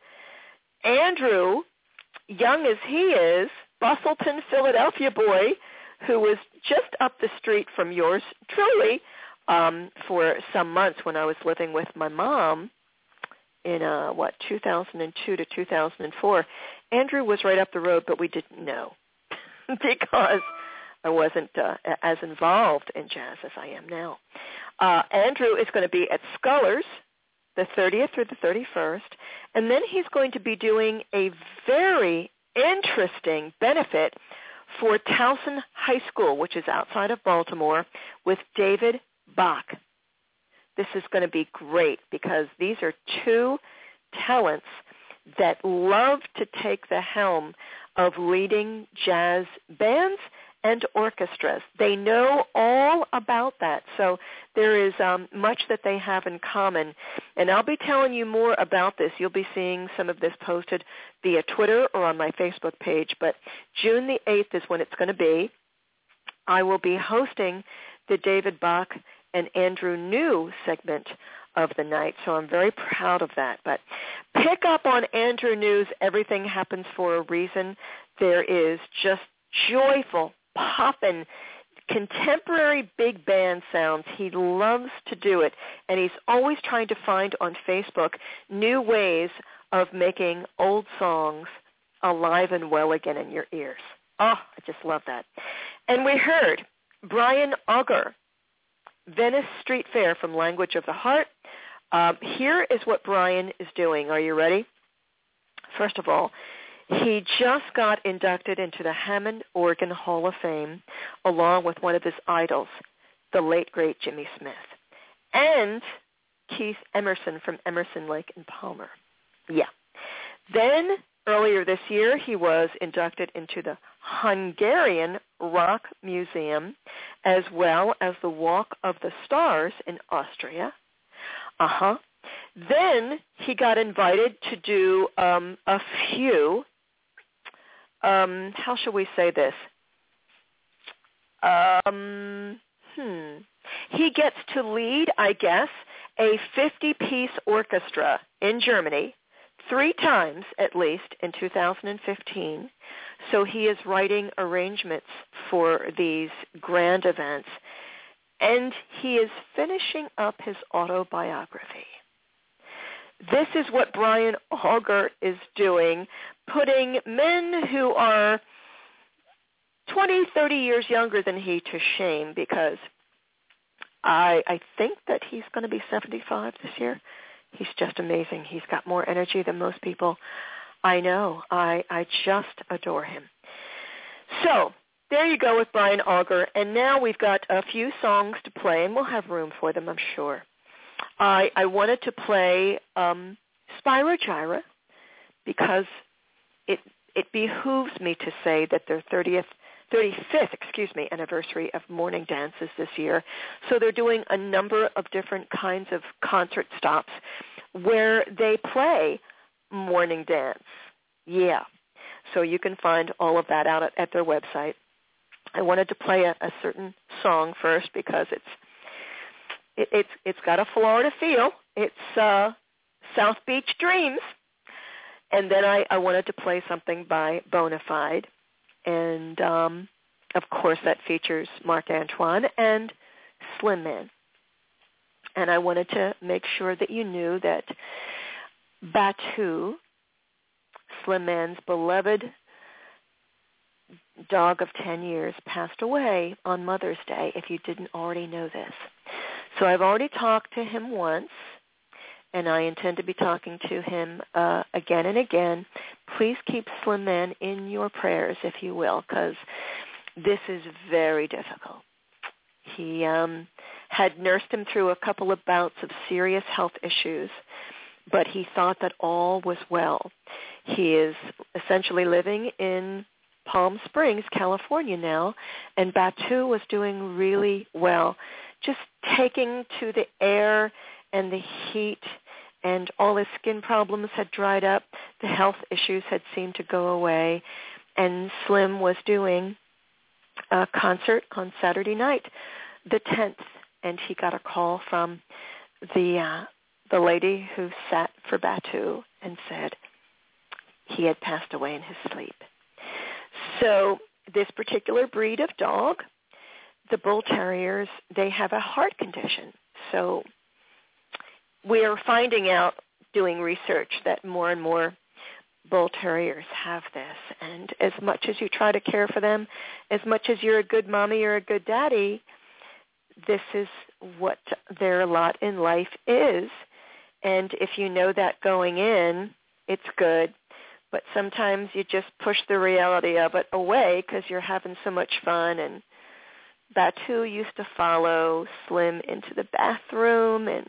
Andrew, young as he is, Bustleton, Philadelphia boy, who was just up the street from yours truly um, for some months when I was living with my mom in, uh, what, two thousand two to two thousand four. Andrew was right up the road, but we didn't know because I wasn't uh, as involved in jazz as I am now. Uh, Andrew is going to be at Scullers the thirtieth through the thirty-first, and then he's going to be doing a very interesting benefit for Towson High School, which is outside of Baltimore, with David Bach. This is going to be great because these are two talents that love to take the helm of leading jazz bands and orchestras. They know all about that. So there is um, much that they have in common. And I'll be telling you more about this. You'll be seeing some of this posted via Twitter or on my Facebook page. But June the eighth is when it's going to be. I will be hosting the David Bach and Andrew New segment of the night. So I'm very proud of that. But pick up on Andrew New's Everything Happens for a Reason. There is just joyful, poppin', contemporary big band sounds. He loves to do it, and he's always trying to find on Facebook new ways of making old songs alive and well again in your ears. Oh, I just love that. And we heard Brian Auger, Venice Street Fair from Language of the Heart. Um, here is what Brian is doing. Are you ready? First of all, he just got inducted into the Hammond Organ Hall of Fame along with one of his idols, the late, great Jimmy Smith, and Keith Emerson from Emerson, Lake and Palmer. Yeah. Then earlier this year, he was inducted into the Hungarian Rock Museum as well as the Walk of the Stars in Austria. Uh-huh. Then he got invited to do um, a few, um, how shall we say this? Um, hmm. He gets to lead, I guess, a fifty-piece orchestra in Germany three times at least in two thousand fifteen. So he is writing arrangements for these grand events, and he is finishing up his autobiography. This is what Brian Auger is doing, putting men who are twenty, thirty years younger than he to shame, because I, I think that he's going to be seventy-five this year. He's just amazing. He's got more energy than most people I know. I, I just adore him. So there you go with Brian Auger. And now we've got a few songs to play, and we'll have room for them, I'm sure. I, I wanted to play um, Spyro Gyra because it it behooves me to say that their thirtieth, thirty-fifth, excuse me, anniversary of Morning Dances this year. So they're doing a number of different kinds of concert stops where they play Morning Dance. Yeah. So you can find all of that out at, at their website. I wanted to play a, a certain song first because it's it, it's it's got a Florida feel. It's uh, South Beach Dreams. And then I, I wanted to play something by Bonafide. And, um, of course, that features Marc Antoine and Slim Man. And I wanted to make sure that you knew that Batu, Slim Man's beloved dog of ten years, passed away on Mother's Day, if you didn't already know this. So I've already talked to him once, and I intend to be talking to him uh, again and again. Please keep Slim Man in your prayers, if you will, because this is very difficult. He um, had nursed him through a couple of bouts of serious health issues, but he thought that all was well. He is essentially living in Palm Springs, California now, and Batu was doing really well, just taking to the air and the heat, and all his skin problems had dried up. The health issues had seemed to go away, and Slim was doing a concert on Saturday night, the tenth, and he got a call from the uh, the lady who sat for Batu and said he had passed away in his sleep. So this particular breed of dog, the Bull Terriers, they have a heart condition. So we are finding out, doing research, that more and more Bull Terriers have this. And as much as you try to care for them, as much as you're a good mommy or a good daddy, this is what their lot in life is. And if you know that going in, it's good. But sometimes you just push the reality of it away because you're having so much fun. And Batu used to follow Slim into the bathroom, and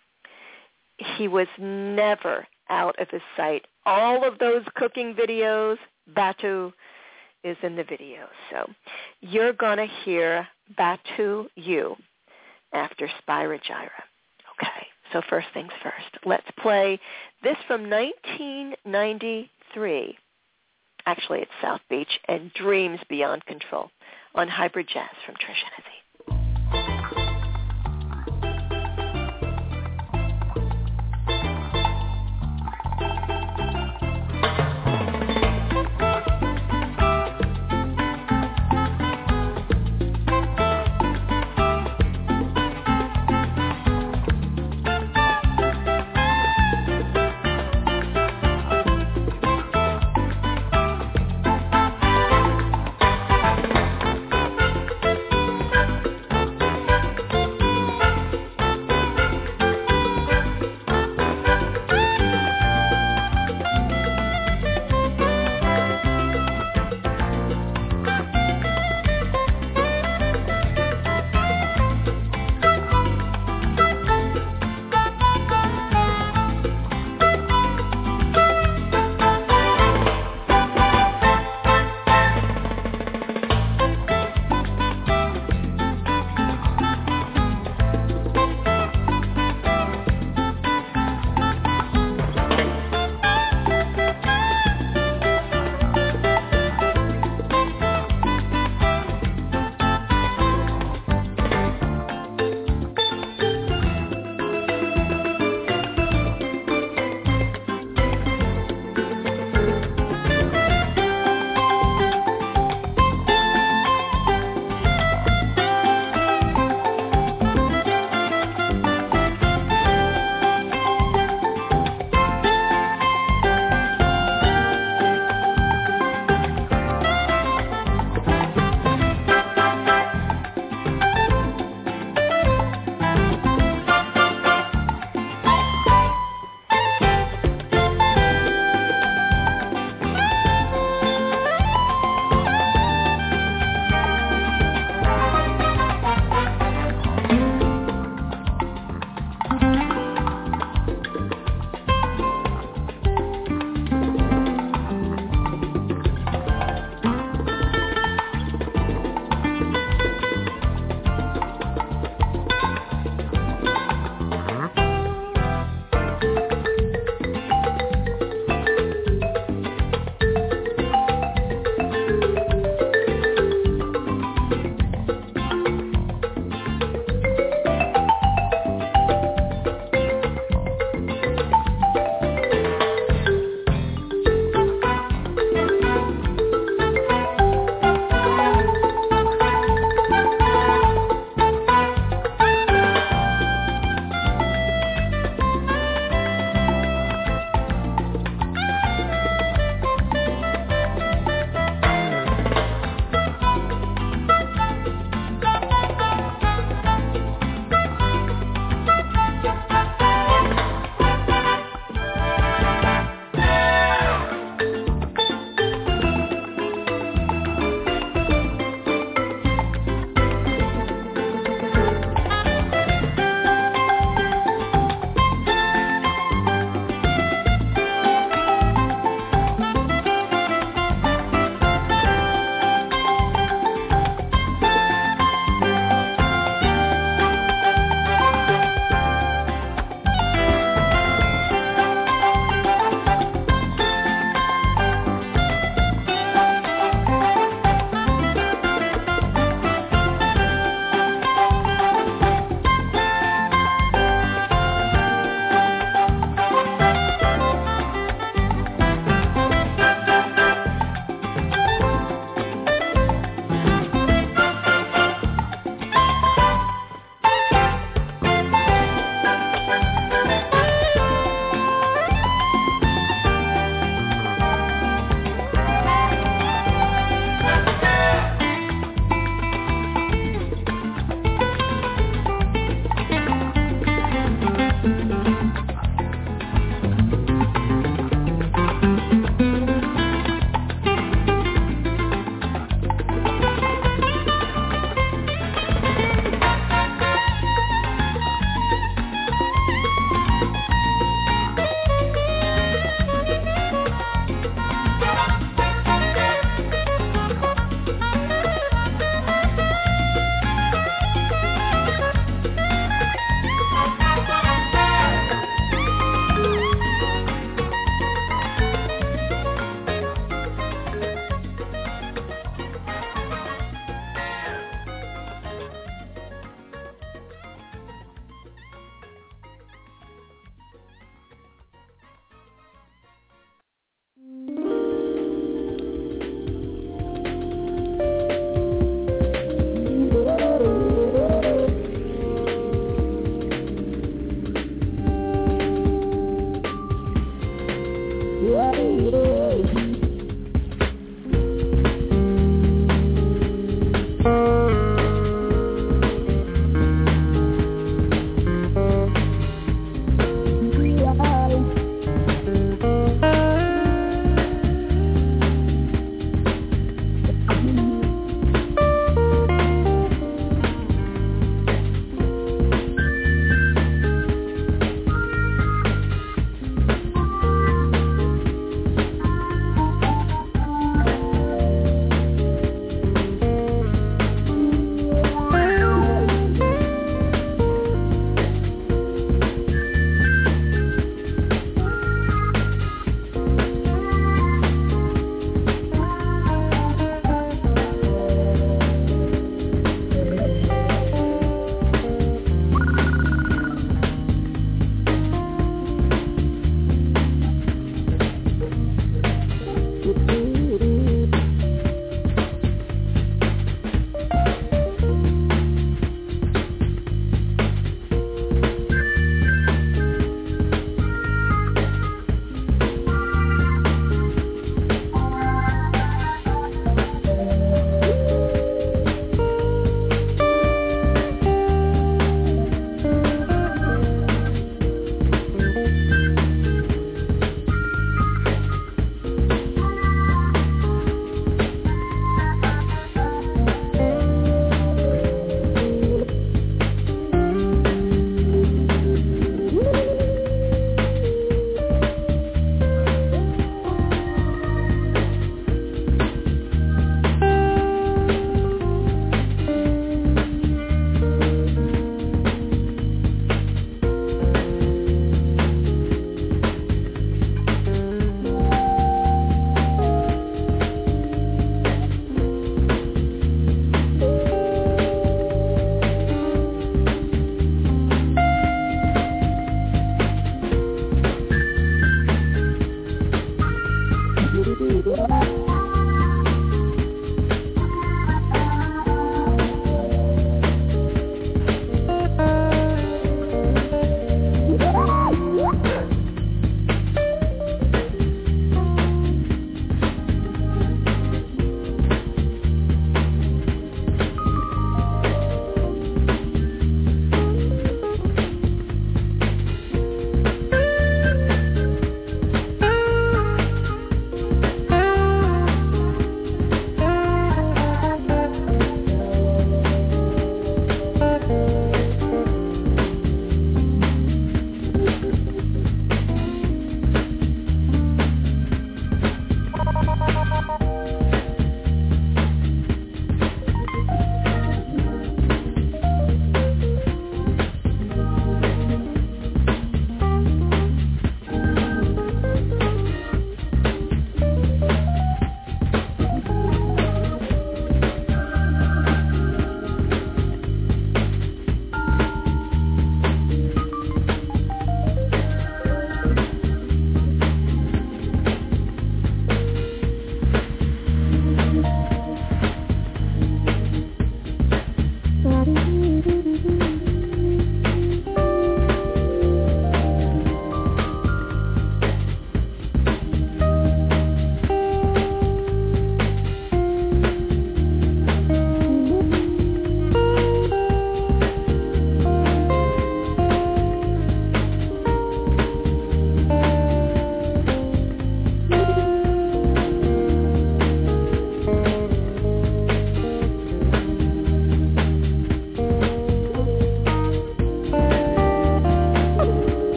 he was never out of his sight. All of those cooking videos, Batu is in the video. So you're going to hear Batu You after Spyro Gyra. Okay, so first things first. Let's play this from nineteen ninety-three. Actually, it's South Beach and Dreams Beyond Control on Hybrid Jazz from Trish Hennessy.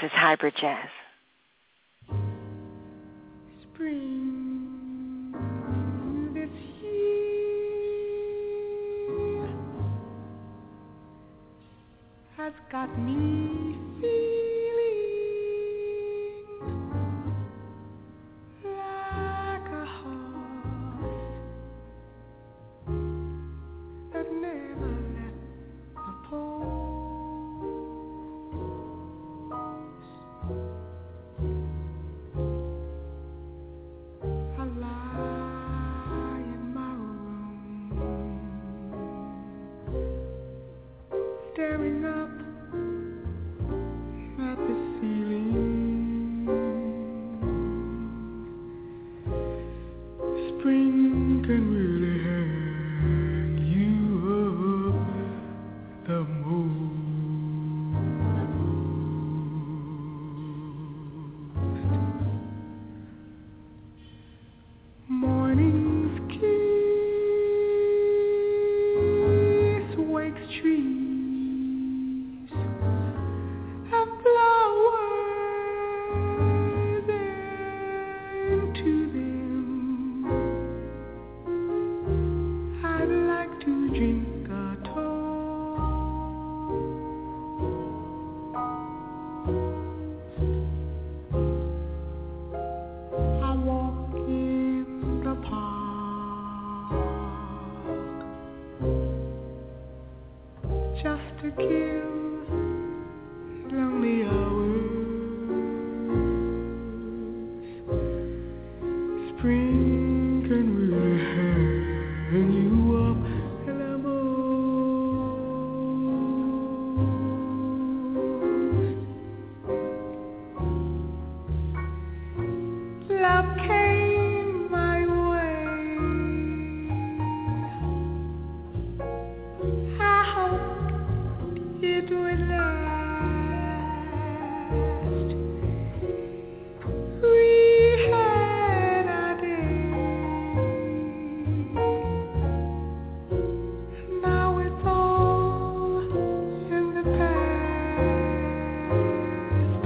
is Hybrid Jazz. Spring this year has got me feeling like a horse that never let the post. I lie in my room, staring up at the ceiling. Spring can really hang you up the most. Morning's kiss wakes trees and flowers into them. I'd like to drink a toast. I walk in the park just to kill lonely hours. Spring can really hang you up in the most. Love came my way. I hoped it would last. We had our day. Now it's all in the past.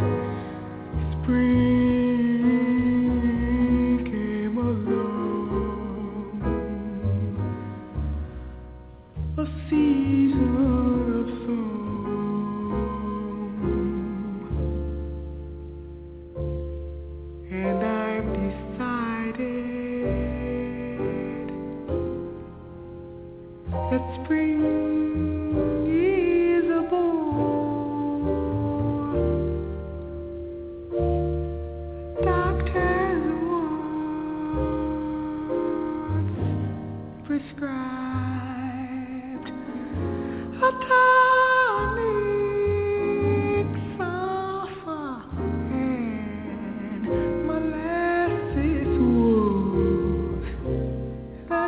Spring came along, a season of song, and I've decided that spring is a bore. Doctors once prescribed a tonic, sulfur, and molasses was the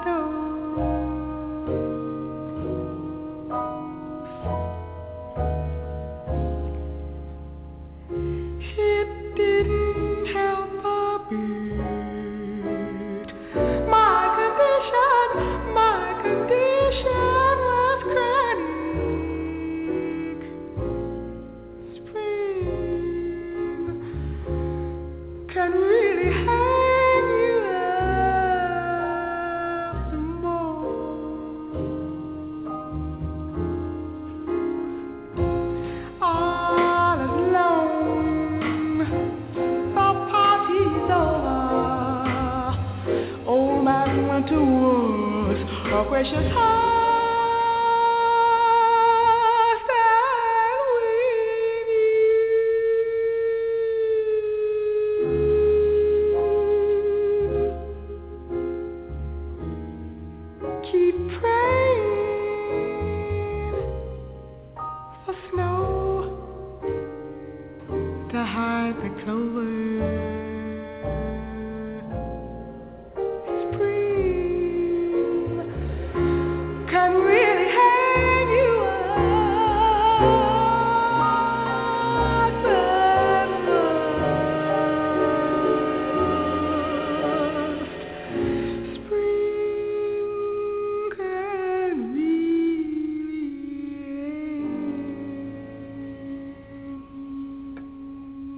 dose. It didn't help a bit. My condition, my condition was chronic. Spring can really hang you up the most. All alone, the party's over. Old man winter was a precious heart and with you. Keep praying for snow to hide the clover. Spring can really hang you up the most. Spring can really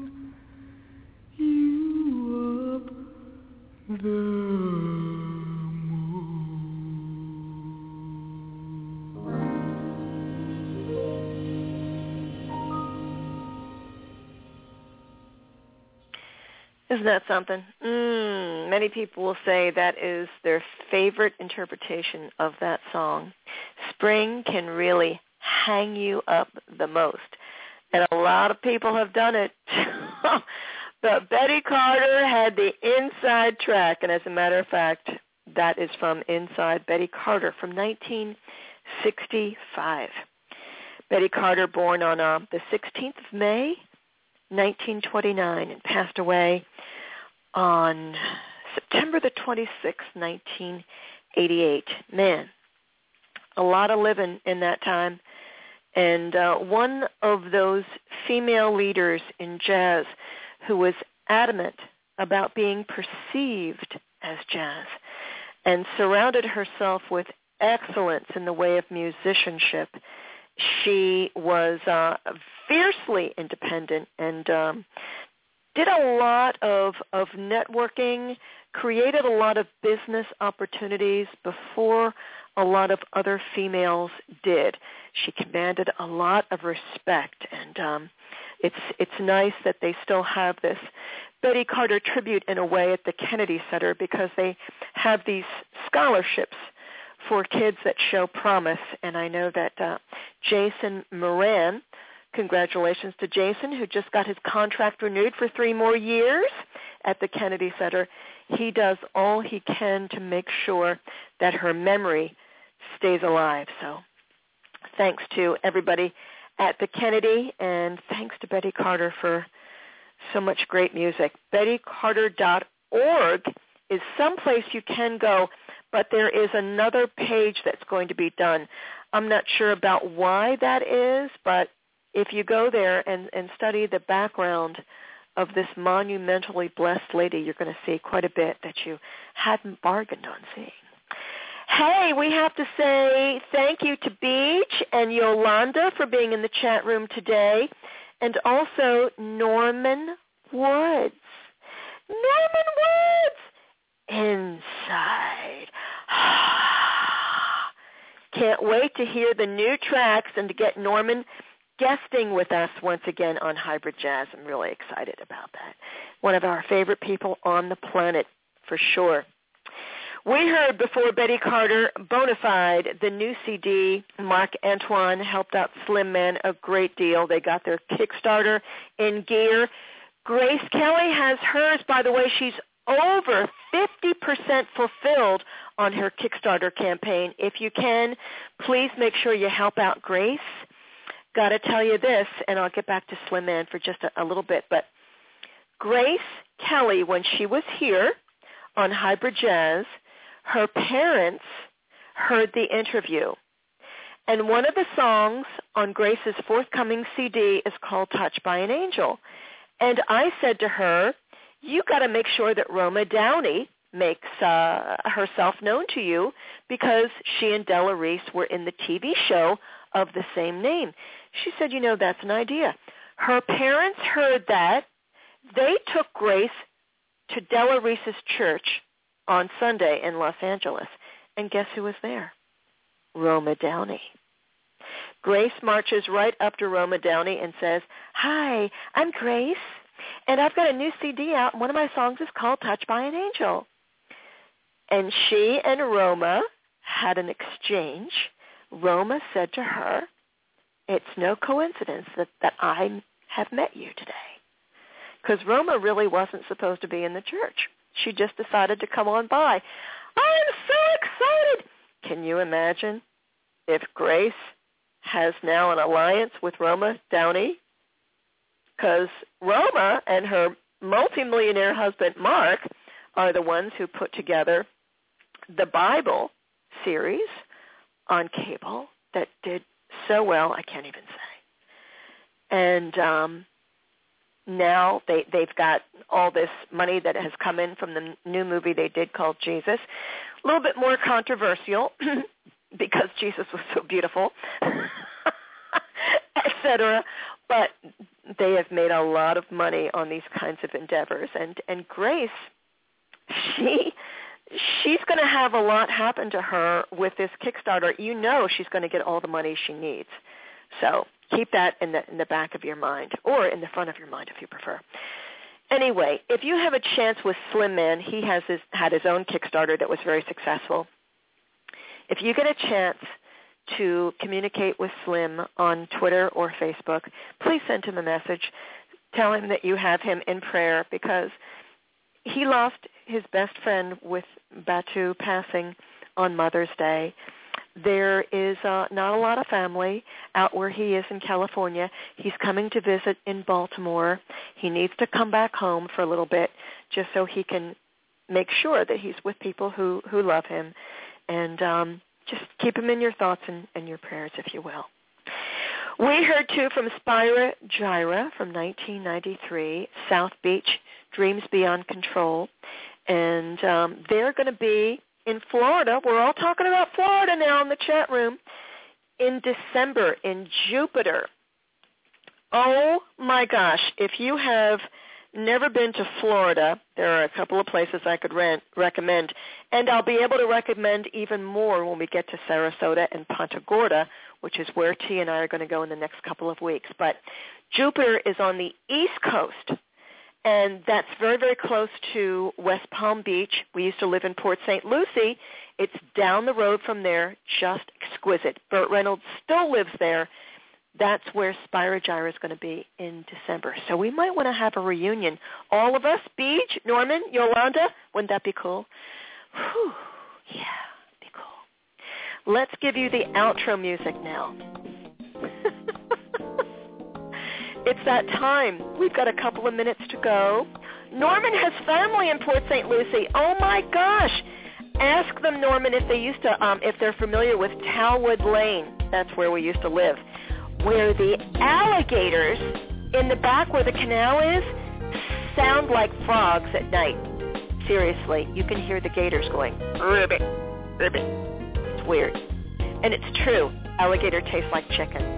Isn't that something? Mm, many people will say that is their favorite interpretation of that song. Spring can really hang you up the most. And a lot of people have done it. But Betty Carter had the inside track. And as a matter of fact, that is from Inside Betty Carter from nineteen sixty-five. Betty Carter, born on uh, the sixteenth of May, nineteen twenty-nine, and passed away on September the twenty-sixth, nineteen eighty-eight. Man, a lot of living in that time. And uh, one of those female leaders in jazz who was adamant about being perceived as jazz and surrounded herself with excellence in the way of musicianship. She was uh, fiercely independent and um, did a lot of, of networking, created a lot of business opportunities before a lot of other females did. She commanded a lot of respect, and um, it's it's nice that they still have this Betty Carter tribute in a way at the Kennedy Center, because they have these scholarships for kids that show promise. And I know that uh, Jason Moran, congratulations to Jason, who just got his contract renewed for three more years at the Kennedy Center. He does all he can to make sure that her memory stays alive. So thanks to everybody at the Kennedy, and thanks to Betty Carter for so much great music. Betty Carter dot org is someplace you can go, but there is another page that's going to be done. I'm not sure about why that is, but if you go there and, and study the background of this monumentally blessed lady, you're going to see quite a bit that you hadn't bargained on seeing. Hey, we have to say thank you to Beach and Yolanda for being in the chat room today, and also Norman Woods. Norman Woods! Inside. Can't wait to hear the new tracks and to get Norman guesting with us once again on Hybrid Jazz. I'm really excited about that. One of our favorite people on the planet, for sure. We heard before Betty Carter, Bonafide, the new C D. Mark Antoine helped out Slim Man a great deal. They got their Kickstarter in gear. Grace Kelly has hers. By the way, she's over fifty percent fulfilled on her Kickstarter campaign. If you can, please make sure you help out Grace. Got to tell you this, and I'll get back to Slim Man for just a, a little bit, but Grace Kelly, when she was here on Hybrid Jazz, her parents heard the interview. And one of the songs on Grace's forthcoming C D is called Touched by an Angel. And I said to her, you got to make sure that Roma Downey makes uh, herself known to you, because she and Della Reese were in the T V show of the same name. She said, you know, that's an idea. Her parents heard that. They took Grace to Della Reese's church on Sunday in Los Angeles. And guess who was there? Roma Downey. Grace marches right up to Roma Downey and says, hi, I'm Grace, and I've got a new C D out, and one of my songs is called Touched by an Angel. And she and Roma had an exchange. Roma said to her, it's no coincidence that, that I have met you today. Because Roma really wasn't supposed to be in the church. She just decided to come on by. I am so excited. Can you imagine if Grace has now an alliance with Roma Downey? Because Roma and her multimillionaire husband, Mark, are the ones who put together the Bible series on cable that did so well, I can't even say. And um, now they, they've got all this money that has come in from the new movie they did called Jesus. A little bit more controversial because Jesus was so beautiful, et cetera. But they have made a lot of money on these kinds of endeavors. And, and Grace, she... she's going to have a lot happen to her with this Kickstarter. You know she's going to get all the money she needs. So keep that in the in the back of your mind, or in the front of your mind if you prefer. Anyway, if you have a chance with Slim Man, he has his, had his own Kickstarter that was very successful. If you get a chance to communicate with Slim on Twitter or Facebook, please send him a message. Tell him that you have him in prayer, because he lost his best friend with Batu passing on Mother's Day. There is uh, not a lot of family out where he is in California. He's coming to visit in Baltimore. He needs to come back home for a little bit just so he can make sure that he's with people who, who love him. And um, just keep him in your thoughts and, and your prayers, if you will. We heard, too, from Spyra Gyra from nineteen ninety-three, South Beach, Dreams Beyond Control. And um, they're going to be in Florida. We're all talking about Florida now in the chat room. In December in Jupiter. Oh, my gosh. If you have never been to Florida, there are a couple of places I could rent, recommend. And I'll be able to recommend even more when we get to Sarasota and Punta Gorda, which is where T and I are going to go in the next couple of weeks. But Jupiter is on the East Coast, and that's very, very close to West Palm Beach. We used to live in Port Saint Lucie. It's down the road from there, just exquisite. Burt Reynolds still lives there. That's where Spyra Gyra is going to be in December. So we might want to have a reunion. All of us, Beach, Norman, Yolanda, wouldn't that be cool? Whew, yeah, be cool. Let's give you the outro music now. It's that time. We've got a couple of minutes to go. Norman has family in Port Saint Lucie. Oh, my gosh. Ask them, Norman, if they used to, um, if they're familiar with Talwood Lane. That's where we used to live. Where the alligators in the back where the canal is sound like frogs at night. Seriously, you can hear the gators going, ribbit, ribbit. It's weird. And it's true. Alligator tastes like chicken.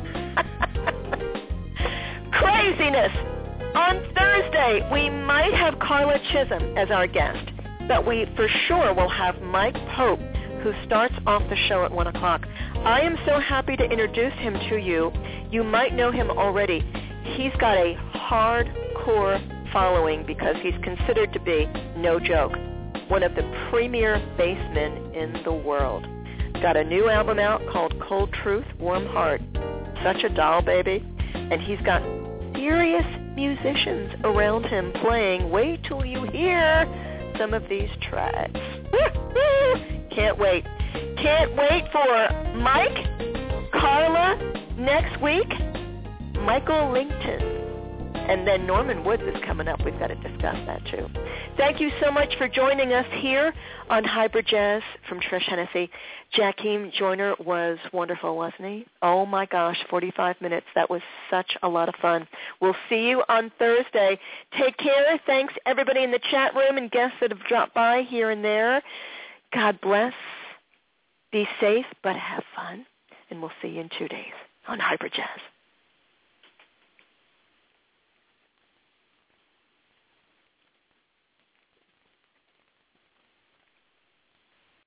Craziness. On Thursday, we might have Carla Chisholm as our guest, but we for sure will have Mike Pope, who starts off the show at one o'clock. I am so happy to introduce him to you. You might know him already. He's got a hardcore following because he's considered to be, no joke, one of the premier bassmen in the world. Got a new album out called Cold Truth, Warm Heart. Such a doll baby. And he's got serious musicians around him playing. Wait till you hear some of these tracks. Can't wait. Can't wait for Mike, Carla, next week, Michael Lington. And then Norman Woods is coming up. We've got to discuss that, too. Thank you so much for joining us here on Hybrid Jazz from Trish Hennessy. Jakeem Joyner was wonderful, wasn't he? Oh, my gosh, forty-five minutes. That was such a lot of fun. We'll see you on Thursday. Take care. Thanks, everybody in the chat room and guests that have dropped by here and there. God bless. Be safe, but have fun. And we'll see you in two days on Hybrid Jazz.